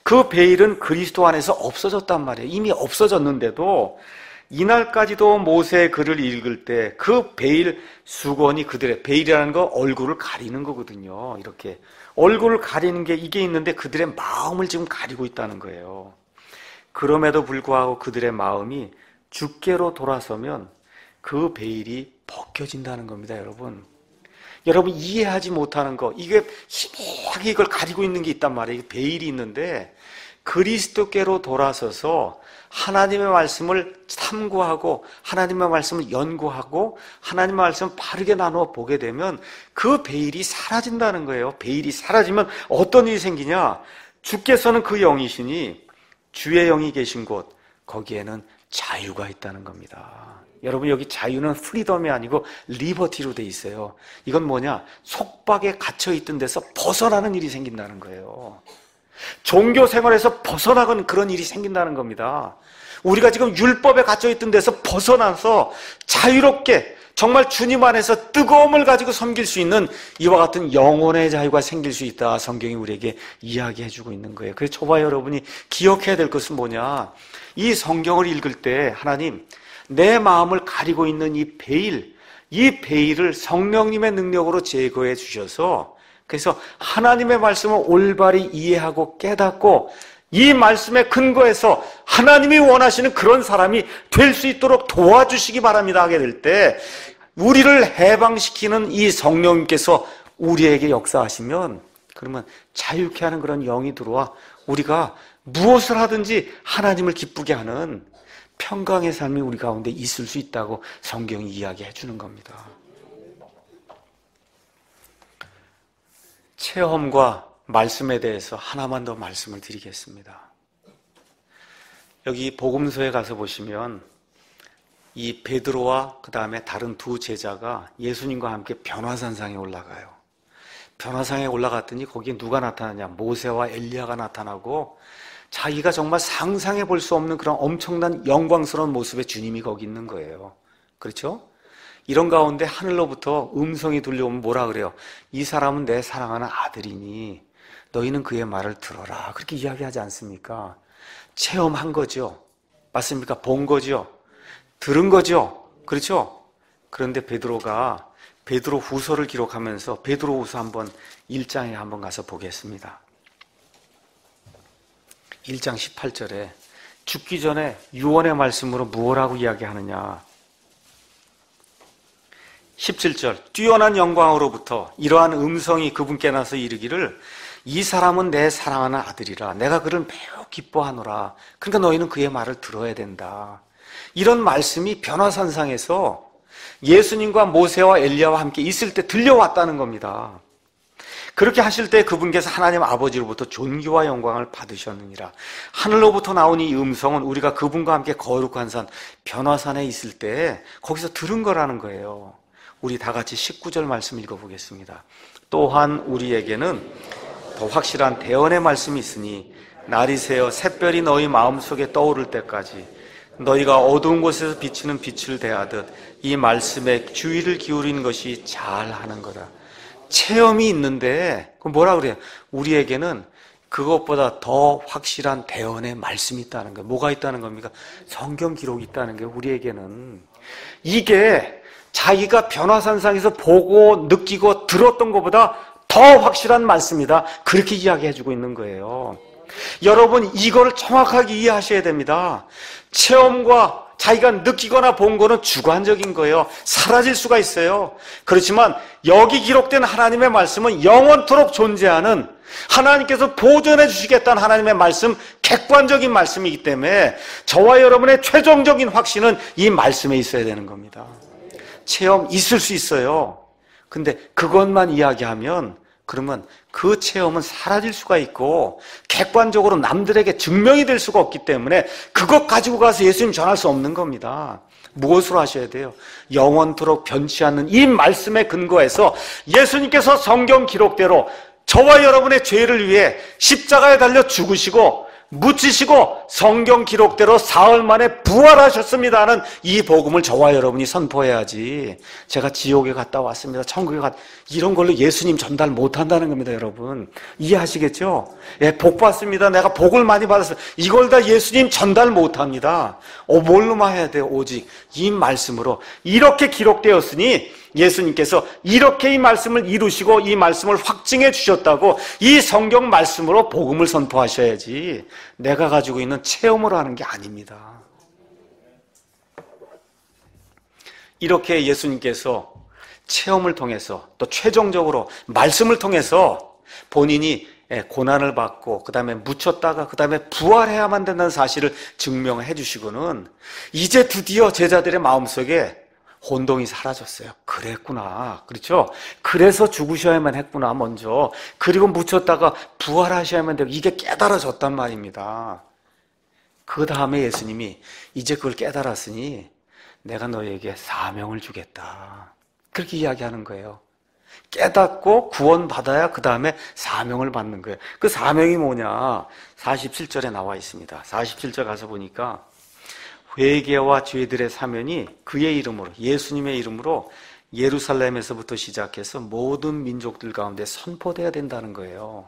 그 베일은 그리스도 안에서 없어졌단 말이에요. 이미 없어졌는데도 이날까지도 모세의 글을 읽을 때 그 베일 수건이 그들의, 베일이라는 거 얼굴을 가리는 거거든요. 이렇게 얼굴을 가리는 게 이게 있는데 그들의 마음을 지금 가리고 있다는 거예요. 그럼에도 불구하고 그들의 마음이 주께로 돌아서면 그 베일이 벗겨진다는 겁니다, 여러분. 여러분 이해하지 못하는 거, 이게 희미하게 이걸 가리고 있는 게 있단 말이에요. 베일이 있는데 그리스도께로 돌아서서 하나님의 말씀을 탐구하고 하나님의 말씀을 연구하고 하나님의 말씀을 바르게 나누어 보게 되면 그 베일이 사라진다는 거예요. 베일이 사라지면 어떤 일이 생기냐? 주께서는 그 영이시니 주의 영이 계신 곳, 거기에는 자유가 있다는 겁니다. 여러분 여기 자유는 프리덤이 아니고 리버티로 돼 있어요. 이건 뭐냐? 속박에 갇혀있던 데서 벗어나는 일이 생긴다는 거예요. 종교 생활에서 벗어나는 그런 일이 생긴다는 겁니다. 우리가 지금 율법에 갇혀있던 데서 벗어나서 자유롭게 정말 주님 안에서 뜨거움을 가지고 섬길 수 있는 이와 같은 영혼의 자유가 생길 수 있다. 성경이 우리에게 이야기해주고 있는 거예요. 그래서 저와 여러분이 기억해야 될 것은 뭐냐? 이 성경을 읽을 때 하나님, 내 마음을 가리고 있는 이 베일, 이 베일을 성령님의 능력으로 제거해 주셔서 그래서 하나님의 말씀을 올바리 이해하고 깨닫고 이 말씀의 근거에서 하나님이 원하시는 그런 사람이 될 수 있도록 도와주시기 바랍니다 하게 될 때 우리를 해방시키는 이 성령님께서 우리에게 역사하시면 그러면 자유케 하는 그런 영이 들어와 우리가 무엇을 하든지 하나님을 기쁘게 하는 평강의 삶이 우리 가운데 있을 수 있다고 성경이 이야기해 주는 겁니다. 체험과 말씀에 대해서 하나만 더 말씀을 드리겠습니다. 여기 복음서에 가서 보시면 이 베드로와 그 다음에 다른 두 제자가 예수님과 함께 변화산상에 올라가요. 변화산에 올라갔더니 거기에 누가 나타나냐? 모세와 엘리야가 나타나고 자기가 정말 상상해 볼 수 없는 그런 엄청난 영광스러운 모습의 주님이 거기 있는 거예요. 그렇죠? 이런 가운데 하늘로부터 음성이 들려오면 뭐라 그래요? 이 사람은 내 사랑하는 아들이니 너희는 그의 말을 들어라. 그렇게 이야기하지 않습니까? 체험한 거죠. 맞습니까? 본 거죠. 들은 거죠. 그렇죠? 그런데 베드로가 베드로 후서를 기록하면서 베드로 후서 한번 일 장에 한번 가서 보겠습니다. 일 장 십팔 절에 죽기 전에 유언의 말씀으로 무엇라고 이야기하느냐? 십칠 절 뛰어난 영광으로부터 이러한 음성이 그분께 나서 이르기를 이 사람은 내 사랑하는 아들이라 내가 그를 매우 기뻐하노라. 그러니까 너희는 그의 말을 들어야 된다. 이런 말씀이 변화산상에서 예수님과 모세와 엘리야와 함께 있을 때 들려왔다는 겁니다. 그렇게 하실 때 그분께서 하나님 아버지로부터 존귀와 영광을 받으셨느니라. 하늘로부터 나온 이 음성은 우리가 그분과 함께 거룩한 산 변화산에 있을 때 거기서 들은 거라는 거예요. 우리 다 같이 십구 절 말씀 읽어보겠습니다. 또한 우리에게는 더 확실한 대언의 말씀이 있으니 날이 새어 샛별이 너희 마음속에 떠오를 때까지 너희가 어두운 곳에서 비치는 빛을 대하듯 이 말씀에 주의를 기울이는 것이 잘하는 거다. 체험이 있는데 그럼 뭐라 그래요? 우리에게는 그것보다 더 확실한 대언의 말씀이 있다는 거예요. 뭐가 있다는 겁니까? 성경 기록이 있다는 게 우리에게는 이게 자기가 변화산상에서 보고 느끼고 들었던 것보다 더 확실한 말씀이다. 그렇게 이야기해주고 있는 거예요. 여러분 이걸 정확하게 이해하셔야 됩니다. 체험과 자기가 느끼거나 본 거는 주관적인 거예요. 사라질 수가 있어요. 그렇지만 여기 기록된 하나님의 말씀은 영원토록 존재하는 하나님께서 보존해 주시겠다는 하나님의 말씀, 객관적인 말씀이기 때문에 저와 여러분의 최종적인 확신은 이 말씀에 있어야 되는 겁니다. 체험 있을 수 있어요. 근데 그것만 이야기하면 그러면 그 체험은 사라질 수가 있고 객관적으로 남들에게 증명이 될 수가 없기 때문에 그것 가지고 가서 예수님 전할 수 없는 겁니다. 무엇으로 하셔야 돼요? 영원토록 변치 않는 이 말씀에 근거해서 예수님께서 성경 기록대로 저와 여러분의 죄를 위해 십자가에 달려 죽으시고 묻히시고 성경 기록대로 사흘 만에 부활하셨습니다 하는 이 복음을 저와 여러분이 선포해야지. 제가 지옥에 갔다 왔습니다, 천국에 갔 이런 걸로 예수님 전달 못한다는 겁니다. 여러분 이해하시겠죠? 예, 복 받습니다, 내가 복을 많이 받았어요, 이걸 다 예수님 전달 못합니다. 어, 뭘로만 해야 돼요? 오직 이 말씀으로. 이렇게 기록되었으니 예수님께서 이렇게 이 말씀을 이루시고 이 말씀을 확증해 주셨다고 이 성경 말씀으로 복음을 선포하셔야지 내가 가지고 있는 체험으로 하는 게 아닙니다. 이렇게 예수님께서 체험을 통해서 또 최종적으로 말씀을 통해서 본인이 고난을 받고 그 다음에 묻혔다가 그 다음에 부활해야만 된다는 사실을 증명해 주시고는 이제 드디어 제자들의 마음속에 혼동이 사라졌어요. 그랬구나. 그렇죠? 그래서 죽으셔야만 했구나, 먼저. 그리고 묻혔다가 부활하셔야만 되고, 이게 깨달아졌단 말입니다. 그 다음에 예수님이 이제 그걸 깨달았으니 내가 너에게 사명을 주겠다. 그렇게 이야기하는 거예요. 깨닫고 구원받아야 그 다음에 사명을 받는 거예요. 그 사명이 뭐냐? 사십칠 절에 나와 있습니다. 사십칠 절 가서 보니까 회개와 죄들의 사면이 그의 이름으로, 예수님의 이름으로 예루살렘에서부터 시작해서 모든 민족들 가운데 선포돼야 된다는 거예요.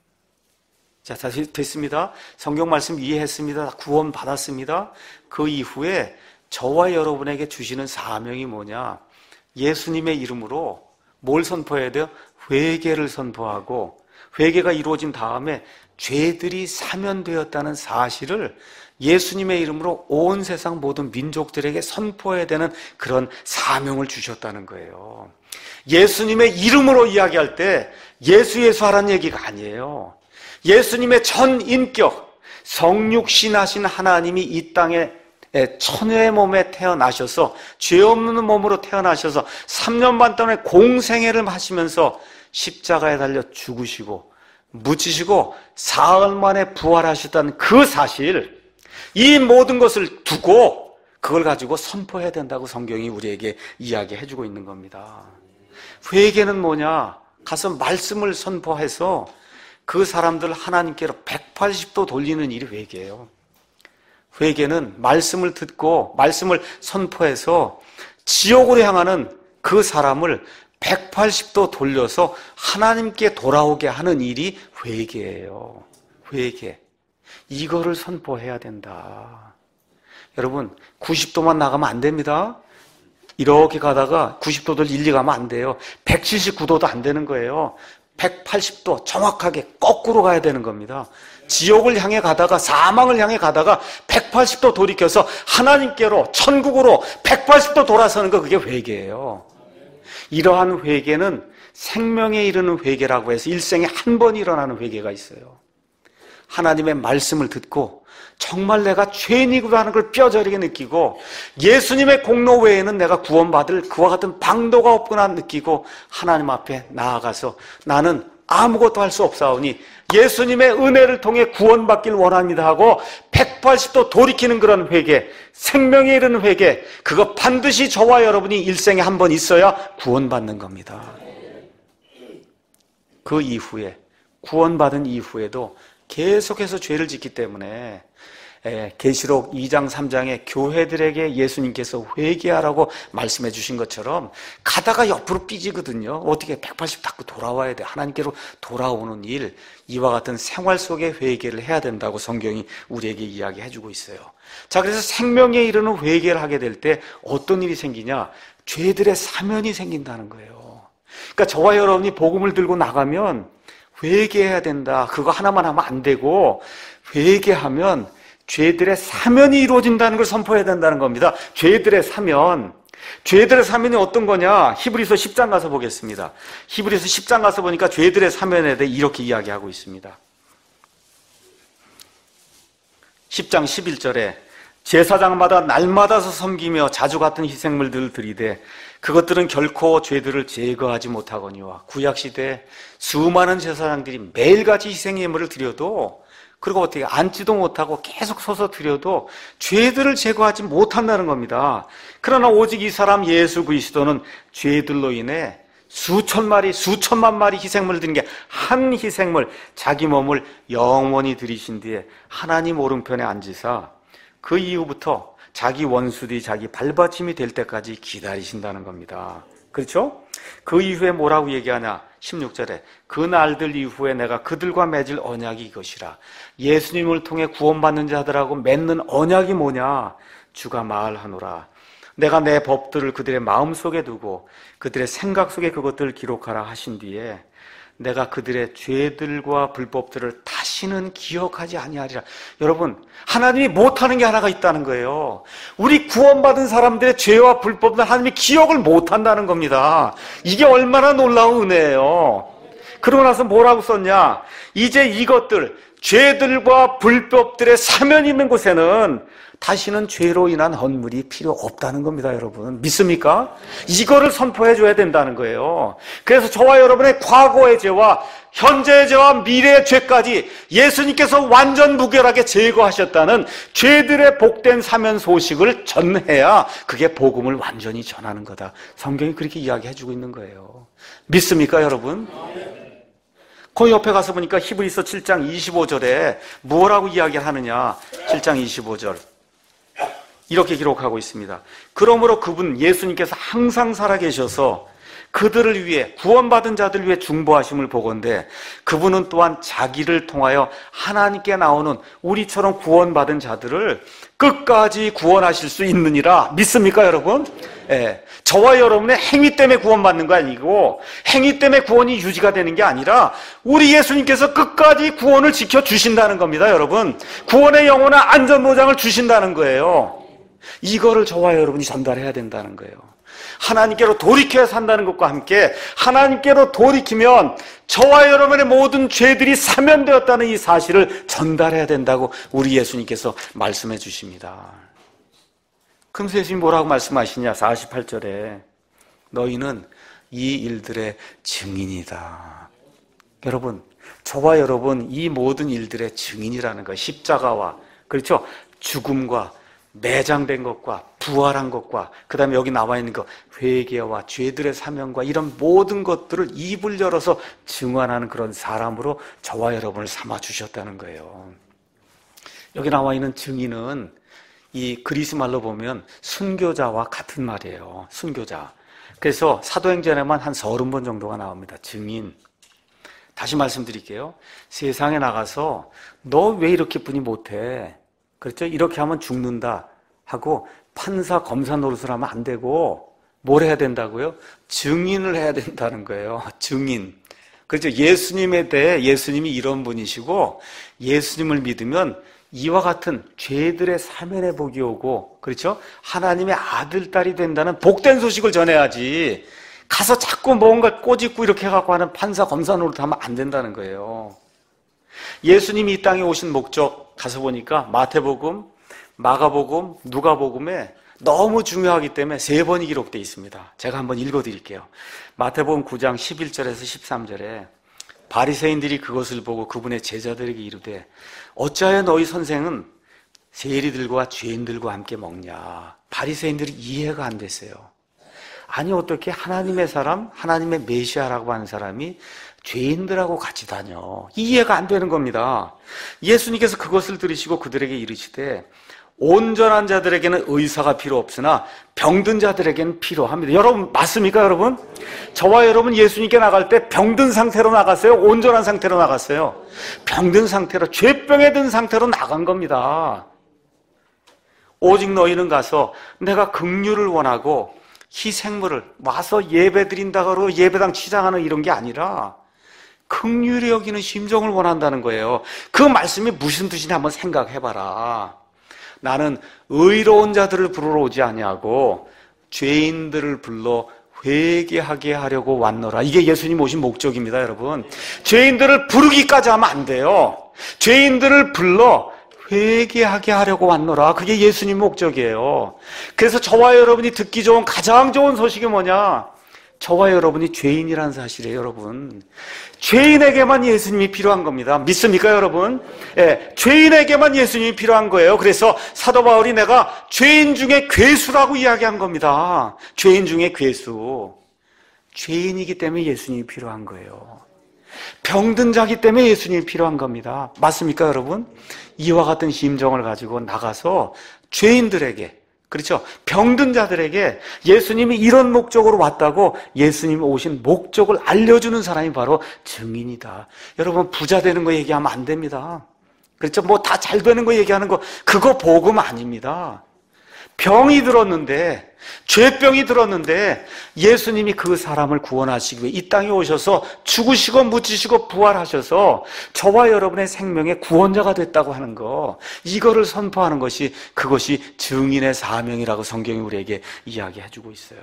자, 다시 됐습니다. 성경 말씀 이해했습니다. 구원 받았습니다. 그 이후에 저와 여러분에게 주시는 사명이 뭐냐? 예수님의 이름으로 뭘 선포해야 돼요? 회개를 선포하고, 회개가 이루어진 다음에 죄들이 사면되었다는 사실을 예수님의 이름으로 온 세상 모든 민족들에게 선포해야 되는 그런 사명을 주셨다는 거예요. 예수님의 이름으로 이야기할 때 예수 예수 하라는 얘기가 아니에요. 예수님의 전 인격, 성육신하신 하나님이 이 땅에 천의 몸에 태어나셔서, 죄 없는 몸으로 태어나셔서 삼 년 반 동안에 공생애를 하시면서 십자가에 달려 죽으시고 묻히시고 사흘 만에 부활하셨다는 그 사실, 이 모든 것을 두고 그걸 가지고 선포해야 된다고 성경이 우리에게 이야기해주고 있는 겁니다. 회개는 뭐냐? 가서 말씀을 선포해서 그 사람들 하나님께로 백팔십 도 돌리는 일이 회개예요. 회개는 말씀을 듣고 말씀을 선포해서 지옥으로 향하는 그 사람을 백팔십 도 돌려서 하나님께 돌아오게 하는 일이 회개예요. 회개. 이거를 선포해야 된다. 여러분, 구십 도만 나가면 안 됩니다. 이렇게 가다가 구십 도들 일리 가면 안 돼요. 백칠십구 도도 안 되는 거예요. 백팔십 도 정확하게 거꾸로 가야 되는 겁니다. 지옥을 향해 가다가, 사망을 향해 가다가 백팔십 도 돌이켜서 하나님께로, 천국으로 백팔십 도 돌아서는 거, 그게 회개예요. 이러한 회개는 생명에 이르는 회개라고 해서 일생에 한 번 일어나는 회개가 있어요. 하나님의 말씀을 듣고 정말 내가 죄인이구나 하는 걸 뼈저리게 느끼고, 예수님의 공로 외에는 내가 구원받을 그와 같은 방도가 없구나 느끼고 하나님 앞에 나아가서 나는 아무것도 할 수 없사오니 예수님의 은혜를 통해 구원받길 원합니다 하고 백팔십 도 돌이키는 그런 회개, 생명에 이르는 회개, 그거 반드시 저와 여러분이 일생에 한 번 있어야 구원받는 겁니다. 그 이후에, 구원받은 이후에도 계속해서 죄를 짓기 때문에 계시록 이 장 삼 장에 교회들에게 예수님께서 회개하라고 말씀해 주신 것처럼 가다가 옆으로 삐지거든요. 어떻게 백팔십 닦고 돌아와야 돼. 하나님께로 돌아오는 일, 이와 같은 생활 속에 회개를 해야 된다고 성경이 우리에게 이야기해 주고 있어요. 자, 그래서 생명에 이르는 회개를 하게 될 때 어떤 일이 생기냐? 죄들의 사면이 생긴다는 거예요. 그러니까 저와 여러분이 복음을 들고 나가면 회개해야 된다, 그거 하나만 하면 안 되고, 회개하면 죄들의 사면이 이루어진다는 걸 선포해야 된다는 겁니다. 죄들의 사면. 죄들의 사면이 어떤 거냐? 히브리서 십 장 가서 보겠습니다. 히브리서 십 장 가서 보니까 죄들의 사면에 대해 이렇게 이야기하고 있습니다. 십 장 십일 절에 제사장마다 날마다서 섬기며 자주 같은 희생물들을 드리되 그것들은 결코 죄들을 제거하지 못하거니와, 구약시대에 수많은 제사장들이 매일같이 희생예물을 드려도, 그리고 어떻게 앉지도 못하고 계속 서서 드려도 죄들을 제거하지 못한다는 겁니다. 그러나 오직 이 사람 예수 그리스도는 죄들로 인해 수천 마리, 수천만 마리 희생물을 드린 게 한 희생물, 자기 몸을 영원히 들이신 뒤에 하나님 오른편에 앉으사 그 이후부터 자기 원수들이 자기 발받침이 될 때까지 기다리신다는 겁니다. 그렇죠? 그 이후에 뭐라고 얘기하냐? 십육 절에 그 날들 이후에 내가 그들과 맺을 언약이 이것이라. 예수님을 통해 구원받는 자들하고 맺는 언약이 뭐냐? 주가 말하노라. 내가 내 법들을 그들의 마음속에 두고 그들의 생각 속에 그것들을 기록하라 하신 뒤에 내가 그들의 죄들과 불법들을 다시는 기억하지 아니하리라. 여러분, 하나님이 못하는 게 하나가 있다는 거예요. 우리 구원받은 사람들의 죄와 불법을 하나님이 기억을 못한다는 겁니다. 이게 얼마나 놀라운 은혜예요. 그러고 나서 뭐라고 썼냐? 이제 이것들, 죄들과 불법들의 사면이 있는 곳에는 다시는 죄로 인한 헌물이 필요 없다는 겁니다, 여러분. 믿습니까? 이거를 선포해 줘야 된다는 거예요. 그래서 저와 여러분의 과거의 죄와 현재의 죄와 미래의 죄까지 예수님께서 완전 무결하게 제거하셨다는 죄들의 복된 사면 소식을 전해야 그게 복음을 완전히 전하는 거다. 성경이 그렇게 이야기해 주고 있는 거예요. 믿습니까, 여러분? 그 옆에 가서 보니까 히브리서 칠 장 이십오 절에 뭐라고 이야기를 하느냐? 칠 장 이십오 절. 이렇게 기록하고 있습니다. 그러므로 그분 예수님께서 항상 살아계셔서 그들을 위해 구원받은 자들을 위해 중보하심을 보건대 그분은 또한 자기를 통하여 하나님께 나오는 우리처럼 구원받은 자들을 끝까지 구원하실 수 있느니라. 믿습니까, 여러분? 예, 저와 여러분의 행위 때문에 구원받는 거 아니고 행위 때문에 구원이 유지가 되는 게 아니라 우리 예수님께서 끝까지 구원을 지켜주신다는 겁니다, 여러분. 구원의 영원한 안전보장을 주신다는 거예요. 이거를 저와 여러분이 전달해야 된다는 거예요. 하나님께로 돌이켜야 산다는 것과 함께 하나님께로 돌이키면 저와 여러분의 모든 죄들이 사면되었다는 이 사실을 전달해야 된다고 우리 예수님께서 말씀해 주십니다. 그럼 예수님이 뭐라고 말씀하시냐? 사십팔 절에 너희는 이 일들의 증인이다. 여러분, 저와 여러분 이 모든 일들의 증인이라는 거예요. 십자가와, 그렇죠? 죽음과 매장된 것과 부활한 것과 그 다음에 여기 나와 있는 것 회개와 죄들의 사명과 이런 모든 것들을 입을 열어서 증언하는 그런 사람으로 저와 여러분을 삼아 주셨다는 거예요. 여기 나와 있는 증인은 이 그리스 말로 보면 순교자와 같은 말이에요. 순교자. 그래서 사도행전에만 한 서른 번 정도가 나옵니다. 증인. 다시 말씀드릴게요. 세상에 나가서 너 왜 이렇게 뿐이 못해? 그렇죠? 이렇게 하면 죽는다 하고 판사, 검사 노릇을 하면 안 되고 뭘 해야 된다고요? 증인을 해야 된다는 거예요. 증인. 그렇죠? 예수님에 대해 예수님이 이런 분이시고 예수님을 믿으면 이와 같은 죄들의 사면의 복이 오고, 그렇죠? 하나님의 아들, 딸이 된다는 복된 소식을 전해야지 가서 자꾸 뭔가 꼬집고 이렇게 해갖고 하는 판사, 검사 노릇 하면 안 된다는 거예요. 예수님이 이 땅에 오신 목적 가서 보니까 마태복음, 마가복음, 누가복음에 너무 중요하기 때문에 세 번이 기록되어 있습니다. 제가 한번 읽어드릴게요. 마태복음 구 장 십일 절에서 십삼 절에 바리새인들이 그것을 보고 그분의 제자들에게 이르되 어찌하여 너희 선생은 세리들과 죄인들과 함께 먹냐? 바리새인들이 이해가 안 됐어요. 아니 어떻게 하나님의 사람, 하나님의 메시아라고 하는 사람이 죄인들하고 같이 다녀. 이해가 안 되는 겁니다. 예수님께서 그것을 들으시고 그들에게 이르시되 온전한 자들에게는 의사가 필요 없으나 병든 자들에게는 필요합니다. 여러분 맞습니까, 여러분? 저와 여러분 예수님께 나갈 때 병든 상태로 나갔어요? 온전한 상태로 나갔어요? 병든 상태로, 죄병에 든 상태로 나간 겁니다. 오직 너희는 가서 내가 긍휼을 원하고 희생물을 와서 예배 드린다고 예배당 치장하는 이런 게 아니라 긍휼히 여기는 심정을 원한다는 거예요. 그 말씀이 무슨 뜻이냐 한번 생각해봐라. 나는 의로운 자들을 부르러 오지 아니하고 죄인들을 불러 회개하게 하려고 왔노라. 이게 예수님 오신 목적입니다, 여러분. 죄인들을 부르기까지 하면 안 돼요. 죄인들을 불러 회개하게 하려고 왔노라. 그게 예수님 목적이에요. 그래서 저와 여러분이 듣기 좋은 가장 좋은 소식이 뭐냐? 저와 여러분이 죄인이라는 사실이에요, 여러분. 죄인에게만 예수님이 필요한 겁니다. 믿습니까, 여러분? 예, 죄인에게만 예수님이 필요한 거예요. 그래서 사도 바울이 내가 죄인 중에 괴수라고 이야기한 겁니다. 죄인 중에 괴수. 죄인이기 때문에 예수님이 필요한 거예요. 병든 자기 때문에 예수님이 필요한 겁니다. 맞습니까, 여러분? 이와 같은 심정을 가지고 나가서 죄인들에게, 그렇죠? 병든 자들에게 예수님이 이런 목적으로 왔다고 예수님이 오신 목적을 알려주는 사람이 바로 증인이다. 여러분, 부자 되는 거 얘기하면 안 됩니다. 그렇죠? 뭐 다 잘 되는 거 얘기하는 거, 그거 복음 아닙니다. 병이 들었는데, 죄병이 들었는데 예수님이 그 사람을 구원하시기 위해 이 땅에 오셔서 죽으시고 묻히시고 부활하셔서 저와 여러분의 생명의 구원자가 됐다고 하는 거, 이거를 선포하는 것이, 그것이 증인의 사명이라고 성경이 우리에게 이야기해주고 있어요.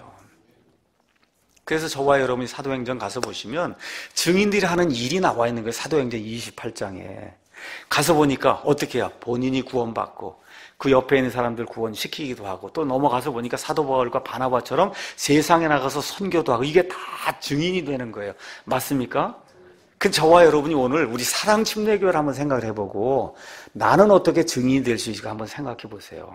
그래서 저와 여러분이 사도행전 가서 보시면 증인들이 하는 일이 나와 있는 거예요. 사도행전 이십팔 장에 가서 보니까 어떻게 해요? 본인이 구원받고 그 옆에 있는 사람들 구원시키기도 하고, 또 넘어가서 보니까 사도 바울과 바나바처럼 세상에 나가서 선교도 하고, 이게 다 증인이 되는 거예요. 맞습니까? 그 저와 여러분이 오늘 우리 사랑침례교회를 한번 생각을 해보고 나는 어떻게 증인이 될 수 있을까 한번 생각해 보세요.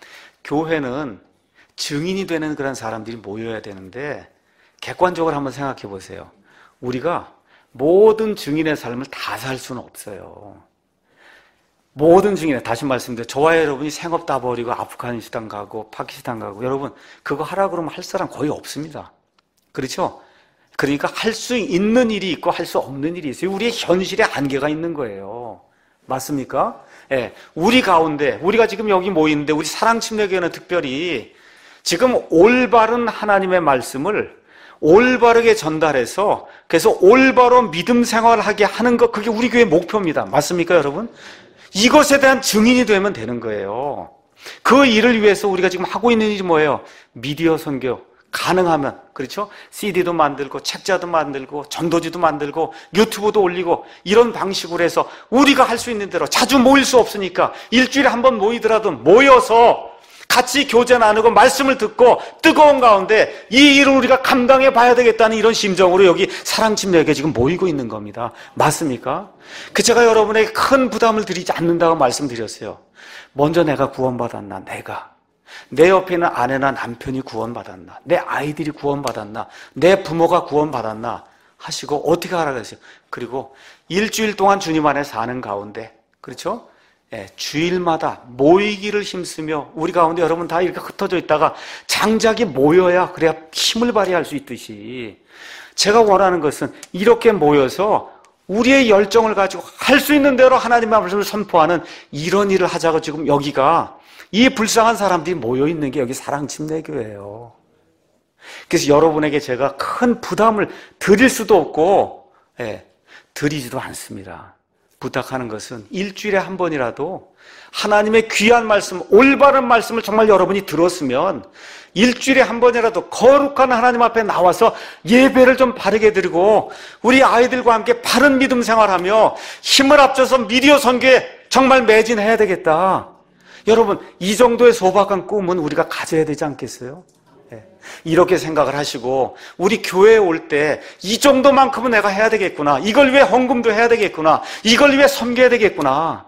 교회는 증인이 되는 그런 사람들이 모여야 되는데, 객관적으로 한번 생각해 보세요. 우리가 모든 증인의 삶을 다 살 수는 없어요. 모든 증인에, 다시 말씀드려요. 저와 여러분이 생업 다 버리고 아프가니스탄 가고 파키스탄 가고, 여러분 그거 하라 그러면 할 사람 거의 없습니다. 그렇죠? 그러니까 할 수 있는 일이 있고 할 수 없는 일이 있어요. 우리의 현실에 한계가 있는 거예요. 맞습니까? 예, 우리 가운데, 우리가 지금 여기 모이는데 우리 사랑침례교회는 특별히 지금 올바른 하나님의 말씀을 올바르게 전달해서, 그래서 올바로 믿음 생활하게 하는 것, 그게 우리 교회의 목표입니다. 맞습니까, 여러분? 이것에 대한 증인이 되면 되는 거예요. 그 일을 위해서 우리가 지금 하고 있는 일이 뭐예요? 미디어 선교. 가능하면, 그렇죠? 씨디도 만들고 책자도 만들고 전도지도 만들고 유튜브도 올리고, 이런 방식으로 해서 우리가 할 수 있는 대로, 자주 모일 수 없으니까 일주일에 한 번 모이더라도 모여서 같이 교제 나누고 말씀을 듣고 뜨거운 가운데 이 일을 우리가 감당해 봐야 되겠다는 이런 심정으로 여기 사랑침례교회에 지금 모이고 있는 겁니다. 맞습니까? 그 제가 여러분에게 큰 부담을 드리지 않는다고 말씀드렸어요. 먼저 내가 구원받았나? 내가. 내 옆에 있는 아내나 남편이 구원받았나? 내 아이들이 구원받았나? 내 부모가 구원받았나? 하시고 어떻게 하라 그랬어요? 그리고 일주일 동안 주님 안에 사는 가운데, 그렇죠? 예, 주일마다 모이기를 힘쓰며, 우리 가운데 여러분 다 이렇게 흩어져 있다가 장작이 모여야, 그래야 힘을 발휘할 수 있듯이, 제가 원하는 것은 이렇게 모여서 우리의 열정을 가지고 할 수 있는 대로 하나님의 말씀을 선포하는 이런 일을 하자고 지금 여기가, 이 불쌍한 사람들이 모여있는 게 여기 사랑침례교회예요. 그래서 여러분에게 제가 큰 부담을 드릴 수도 없고, 예, 드리지도 않습니다. 부탁하는 것은 일주일에 한 번이라도 하나님의 귀한 말씀, 올바른 말씀을 정말 여러분이 들었으면 일주일에 한 번이라도 거룩한 하나님 앞에 나와서 예배를 좀 바르게 드리고 우리 아이들과 함께 바른 믿음 생활하며 힘을 합쳐서 미디어 선교에 정말 매진해야 되겠다. 여러분, 이 정도의 소박한 꿈은 우리가 가져야 되지 않겠어요? 이렇게 생각을 하시고 우리 교회에 올 때 이 정도만큼은 내가 해야 되겠구나, 이걸 위해 헌금도 해야 되겠구나, 이걸 위해 섬겨야 되겠구나.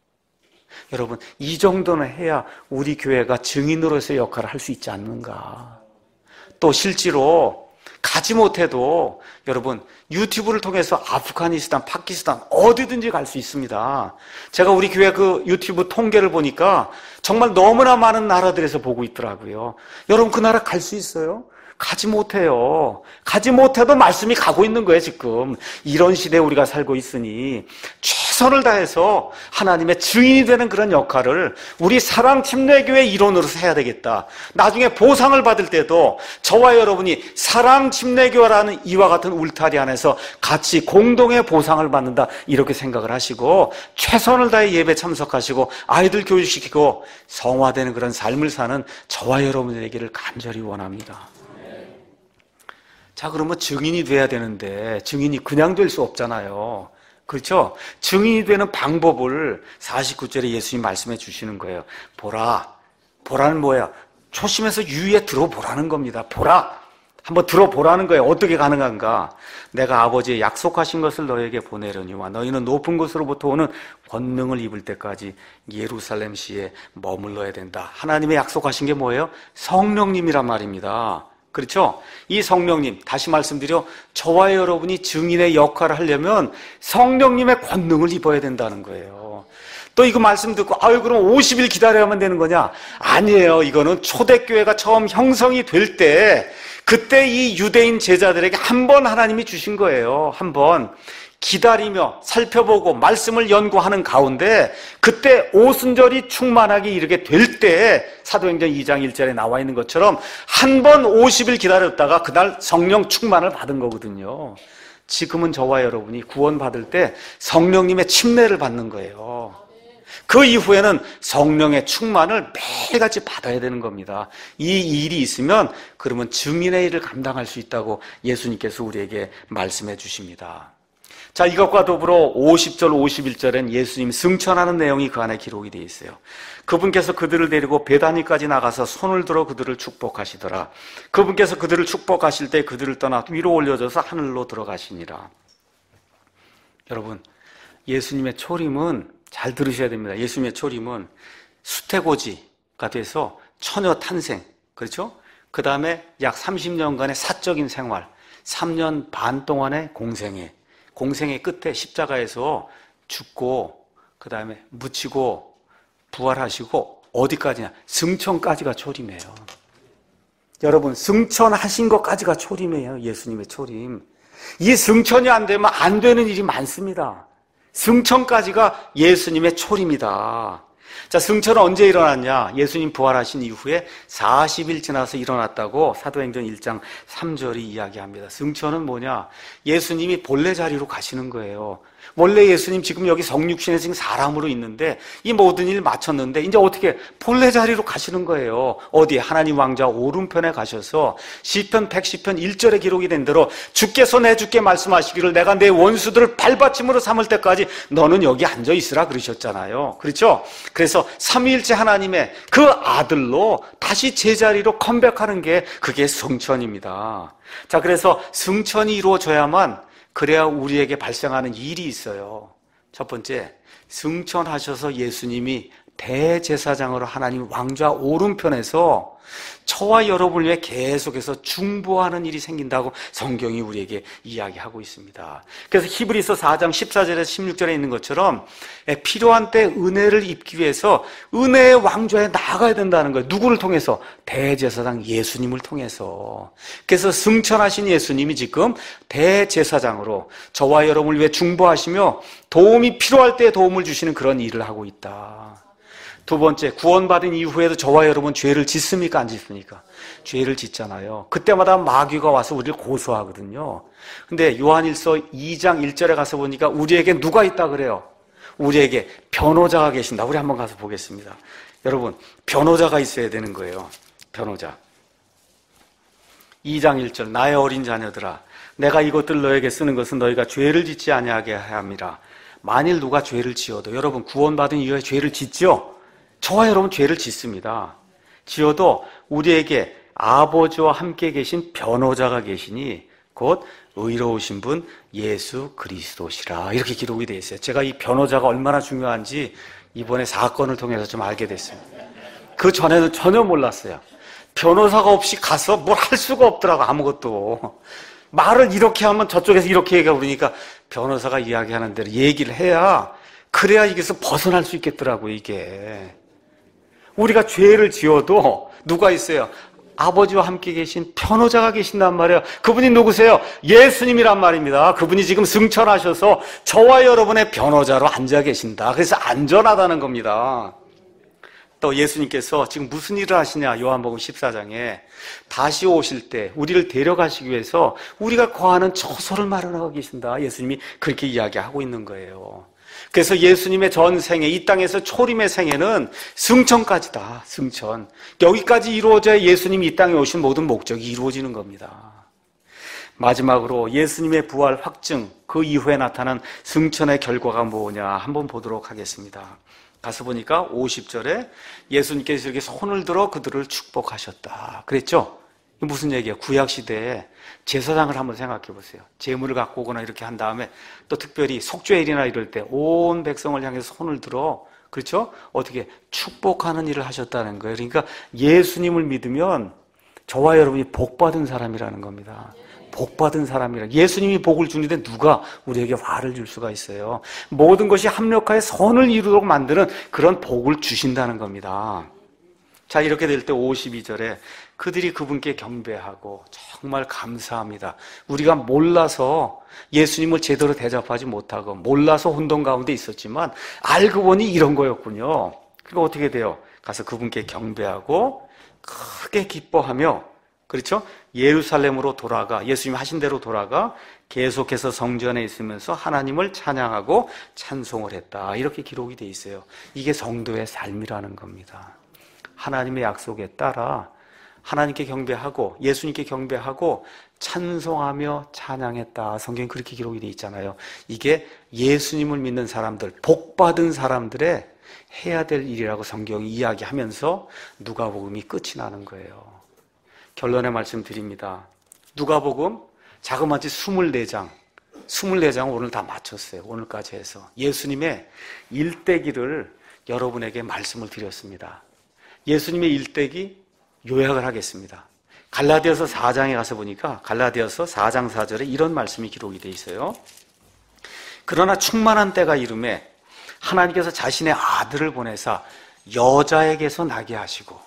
여러분, 이 정도는 해야 우리 교회가 증인으로서의 역할을 할 수 있지 않는가. 또 실제로 가지 못해도 여러분 유튜브를 통해서 아프가니스탄, 파키스탄 어디든지 갈 수 있습니다. 제가 우리 교회 그 유튜브 통계를 보니까 정말 너무나 많은 나라들에서 보고 있더라고요. 여러분, 그 나라 갈 수 있어요? 가지 못해요. 가지 못해도 말씀이 가고 있는 거예요. 지금 이런 시대에 우리가 살고 있으니 최선을 다해서 하나님의 증인이 되는 그런 역할을 우리 사랑침례교회 일원으로서 해야 되겠다. 나중에 보상을 받을 때도 저와 여러분이 사랑침례교회라는 이와 같은 울타리 안에서 같이 공동의 보상을 받는다, 이렇게 생각을 하시고 최선을 다해 예배 참석하시고 아이들 교육시키고 성화되는 그런 삶을 사는 저와 여러분에게를 간절히 원합니다. 자, 그러면 증인이 돼야 되는데 증인이 그냥 될 수 없잖아요. 그렇죠? 증인이 되는 방법을 사십구 절에 예수님이 말씀해 주시는 거예요. 보라. 보라는 뭐예요? 초심에서 유의에 들어보라는 겁니다. 보라. 한번 들어보라는 거예요. 어떻게 가능한가? 내가 아버지의 약속하신 것을 너에게 보내려니와 너희는 높은 곳으로부터 오는 권능을 입을 때까지 예루살렘시에 머물러야 된다. 하나님의 약속하신 게 뭐예요? 성령님이란 말입니다. 그렇죠? 이 성령님, 다시 말씀드려 저와 여러분이 증인의 역할을 하려면 성령님의 권능을 입어야 된다는 거예요. 또 이거 말씀 듣고 아유 그럼 오십 일 기다려야만 되는 거냐? 아니에요. 이거는 초대교회가 처음 형성이 될 때 그때 이 유대인 제자들에게 한 번 하나님이 주신 거예요. 한 번 기다리며 살펴보고 말씀을 연구하는 가운데 그때 오순절이 충만하게 이르게 될 때 사도행전 이 장 일 절에 나와 있는 것처럼 한 번 오십 일 기다렸다가 그날 성령 충만을 받은 거거든요. 지금은 저와 여러분이 구원받을 때 성령님의 침례를 받는 거예요. 그 이후에는 성령의 충만을 매일같이 받아야 되는 겁니다. 이 일이 있으면 그러면 증인의 일을 감당할 수 있다고 예수님께서 우리에게 말씀해 주십니다. 자, 이것과 더불어 오십 절, 오십일 절엔 예수님 승천하는 내용이 그 안에 기록이 되어 있어요. 그분께서 그들을 데리고 베다니까지 나가서 손을 들어 그들을 축복하시더라. 그분께서 그들을 축복하실 때 그들을 떠나 위로 올려져서 하늘로 들어가시니라. 여러분, 예수님의 초림은 잘 들으셔야 됩니다. 예수님의 초림은 수태고지가 돼서 처녀 탄생, 그렇죠? 그 다음에 약 삼십 년간의 사적인 생활, 삼 년 반 동안의 공생애, 공생의 끝에 십자가에서 죽고 그 다음에 묻히고 부활하시고 어디까지냐? 승천까지가 초림이에요. 여러분, 승천하신 것까지가 초림이에요. 예수님의 초림. 이 승천이 안 되면 안 되는 일이 많습니다. 승천까지가 예수님의 초림이다. 자, 승천은 언제 일어났냐? 예수님 부활하신 이후에 사십 일 지나서 일어났다고 사도행전 일 장 삼 절이 이야기합니다. 승천은 뭐냐? 예수님이 본래 자리로 가시는 거예요. 원래 예수님 지금 여기 성육신에 지금 사람으로 있는데 이 모든 일 마쳤는데 이제 어떻게 본래 자리로 가시는 거예요. 어디에? 하나님 왕좌 오른편에 가셔서 시편 백십 편 일 절에 기록이 된 대로 주께서 내 주께 말씀하시기를 내가 내 원수들을 발받침으로 삼을 때까지 너는 여기 앉아 있으라 그러셨잖아요. 그렇죠? 그래서 삼위일체 하나님의 그 아들로 다시 제자리로 컴백하는 게 그게 승천입니다. 자, 그래서 승천이 이루어져야만 그래야 우리에게 발생하는 일이 있어요. 첫 번째, 승천하셔서 예수님이 대제사장으로 하나님 왕좌 오른편에서 저와 여러분을 위해 계속해서 중보하는 일이 생긴다고 성경이 우리에게 이야기하고 있습니다. 그래서 히브리서 사 장 십사 절에서 십육 절에 있는 것처럼 필요한 때 은혜를 입기 위해서 은혜의 왕좌에 나아가야 된다는 거예요. 누구를 통해서? 대제사장 예수님을 통해서. 그래서 승천하신 예수님이 지금 대제사장으로 저와 여러분을 위해 중보하시며 도움이 필요할 때 도움을 주시는 그런 일을 하고 있다. 두 번째, 구원받은 이후에도 저와 여러분 죄를 짓습니까? 안 짓습니까? 죄를 짓잖아요. 그때마다 마귀가 와서 우리를 고소하거든요. 근데 요한일서 이 장 일 절에 가서 보니까 우리에게 누가 있다 그래요? 우리에게 변호자가 계신다. 우리 한번 가서 보겠습니다. 여러분, 변호자가 있어야 되는 거예요. 변호자. 이 장 일 절, 나의 어린 자녀들아, 내가 이것들 너에게 쓰는 것은 너희가 죄를 짓지 아니하게 함이라. 만일 누가 죄를 지어도, 여러분 구원받은 이후에 죄를 짓죠? 저와 여러분 죄를 짓습니다. 지어도 우리에게 아버지와 함께 계신 변호자가 계시니 곧 의로우신 분 예수 그리스도시라. 이렇게 기록이 되어 있어요. 제가 이 변호자가 얼마나 중요한지 이번에 사건을 통해서 좀 알게 됐습니다. 그 전에는 전혀 몰랐어요. 변호사가 없이 가서 뭘 할 수가 없더라고. 아무것도. 말을 이렇게 하면 저쪽에서 이렇게 얘기하고 그러니까 변호사가 이야기하는 대로 얘기를 해야 그래야 여기서 벗어날 수 있겠더라고요. 이게 우리가 죄를 지어도 누가 있어요? 아버지와 함께 계신 변호자가 계신단 말이에요. 그분이 누구세요? 예수님이란 말입니다. 그분이 지금 승천하셔서 저와 여러분의 변호자로 앉아 계신다. 그래서 안전하다는 겁니다. 또 예수님께서 지금 무슨 일을 하시냐? 요한복음 십사 장에 다시 오실 때 우리를 데려가시기 위해서 우리가 거하는 처소를 마련하고 계신다. 예수님이 그렇게 이야기하고 있는 거예요. 그래서 예수님의 전생에 이 땅에서 초림의 생애는 승천까지다. 승천. 여기까지 이루어져야 예수님이 이 땅에 오신 모든 목적이 이루어지는 겁니다. 마지막으로 예수님의 부활 확증, 그 이후에 나타난 승천의 결과가 뭐냐 한번 보도록 하겠습니다. 가서 보니까 오십 절에 예수님께서 이렇게 손을 들어 그들을 축복하셨다. 그랬죠? 무슨 얘기예요? 구약시대에 제사장을 한번 생각해 보세요. 제물을 갖고 오거나 이렇게 한 다음에 또 특별히 속죄일이나 이럴 때 온 백성을 향해서 손을 들어, 그렇죠? 어떻게 축복하는 일을 하셨다는 거예요. 그러니까 예수님을 믿으면 저와 여러분이 복받은 사람이라는 겁니다. 복받은 사람이라. 예수님이 복을 주는데 누가 우리에게 화를 줄 수가 있어요? 모든 것이 합력하여 선을 이루도록 만드는 그런 복을 주신다는 겁니다. 자, 이렇게 될 때 오십이 절에 그들이 그분께 경배하고 정말 감사합니다. 우리가 몰라서 예수님을 제대로 대접하지 못하고 몰라서 혼돈 가운데 있었지만 알고 보니 이런 거였군요. 그리고 어떻게 돼요? 가서 그분께 경배하고 크게 기뻐하며, 그렇죠? 예루살렘으로 돌아가, 예수님이 하신 대로 돌아가 계속해서 성전에 있으면서 하나님을 찬양하고 찬송을 했다. 이렇게 기록이 돼 있어요. 이게 성도의 삶이라는 겁니다. 하나님의 약속에 따라 하나님께 경배하고 예수님께 경배하고 찬송하며 찬양했다. 성경에 그렇게 기록이 돼 있잖아요. 이게 예수님을 믿는 사람들, 복받은 사람들의 해야 될 일이라고 성경이 이야기하면서 누가복음이 끝이 나는 거예요. 결론의 말씀 드립니다. 누가복음 자그마치 이십사 장, 이십사 장 오늘 다 마쳤어요. 오늘까지 해서 예수님의 일대기를 여러분에게 말씀을 드렸습니다. 예수님의 일대기 요약을 하겠습니다. 갈라디아서 사 장에 가서 보니까 갈라디아서 사 장 사 절에 이런 말씀이 기록이 되어 있어요. 그러나 충만한 때가 이르매 하나님께서 자신의 아들을 보내사 여자에게서 나게 하시고,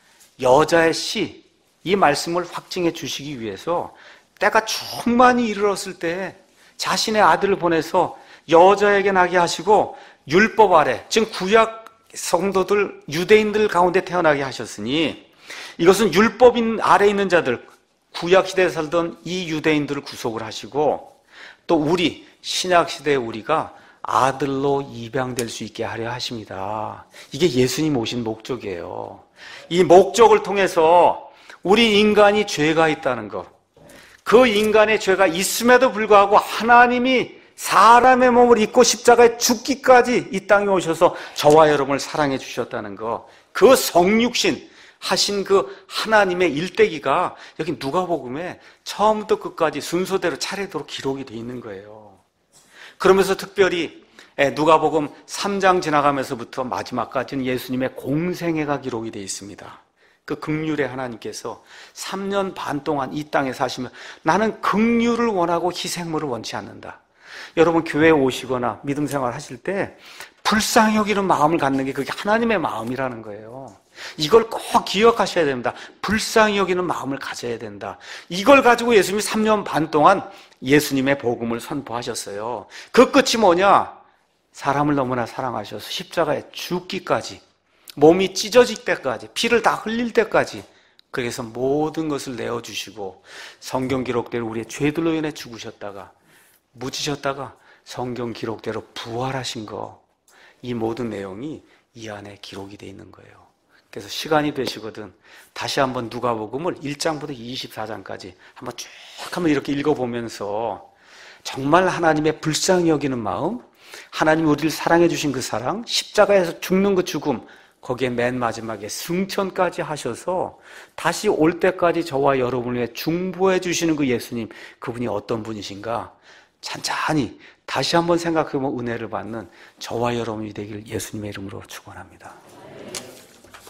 여자의 씨, 이 말씀을 확증해 주시기 위해서 때가 충만히 이르렀을 때 자신의 아들을 보내서 여자에게 나게 하시고 율법 아래, 지금 구약 성도들, 유대인들 가운데 태어나게 하셨으니 이것은 율법인 아래 있는 자들, 구약 시대에 살던 이 유대인들을 구속을 하시고 또 우리 신약 시대의 우리가 아들로 입양될 수 있게 하려 하십니다. 이게 예수님 오신 목적이에요. 이 목적을 통해서 우리 인간이 죄가 있다는 것, 그 인간의 죄가 있음에도 불구하고 하나님이 사람의 몸을 입고 십자가에 죽기까지 이 땅에 오셔서 저와 여러분을 사랑해 주셨다는 것, 그 성육신 하신 그 하나님의 일대기가 여기 누가복음에 처음부터 끝까지 순서대로 차례대로 기록이 되어 있는 거예요. 그러면서 특별히 누가복음 삼 장 지나가면서부터 마지막까지는 예수님의 공생애가 기록이 되어 있습니다. 그 긍휼의 하나님께서 삼 년 반 동안 이 땅에 사시며 나는 긍휼을 원하고 희생물을 원치 않는다. 여러분 교회에 오시거나 믿음 생활 하실 때 불쌍히 여기는 마음을 갖는 게 그게 하나님의 마음이라는 거예요. 이걸 꼭 기억하셔야 됩니다. 불쌍히 여기는 마음을 가져야 된다. 이걸 가지고 예수님이 삼 년 반 동안 예수님의 복음을 선포하셨어요. 그 끝이 뭐냐? 사람을 너무나 사랑하셔서 십자가에 죽기까지, 몸이 찢어질 때까지, 피를 다 흘릴 때까지, 그래서 모든 것을 내어주시고 성경 기록대로 우리의 죄들로 인해 죽으셨다가 묻히셨다가 성경 기록대로 부활하신 거, 이 모든 내용이 이 안에 기록이 되어 있는 거예요. 그래서 시간이 되시거든 다시 한번 누가복음을 일 장부터 이십사 장까지 한번 쭉 한번 이렇게 읽어보면서 정말 하나님의 불쌍히 여기는 마음, 하나님이 우리를 사랑해 주신 그 사랑, 십자가에서 죽는 그 죽음, 거기에 맨 마지막에 승천까지 하셔서 다시 올 때까지 저와 여러분을 위해 중보해 주시는 그 예수님, 그분이 어떤 분이신가 찬찬히 다시 한번 생각해보면 은혜를 받는 저와 여러분이 되길 예수님의 이름으로 축원합니다.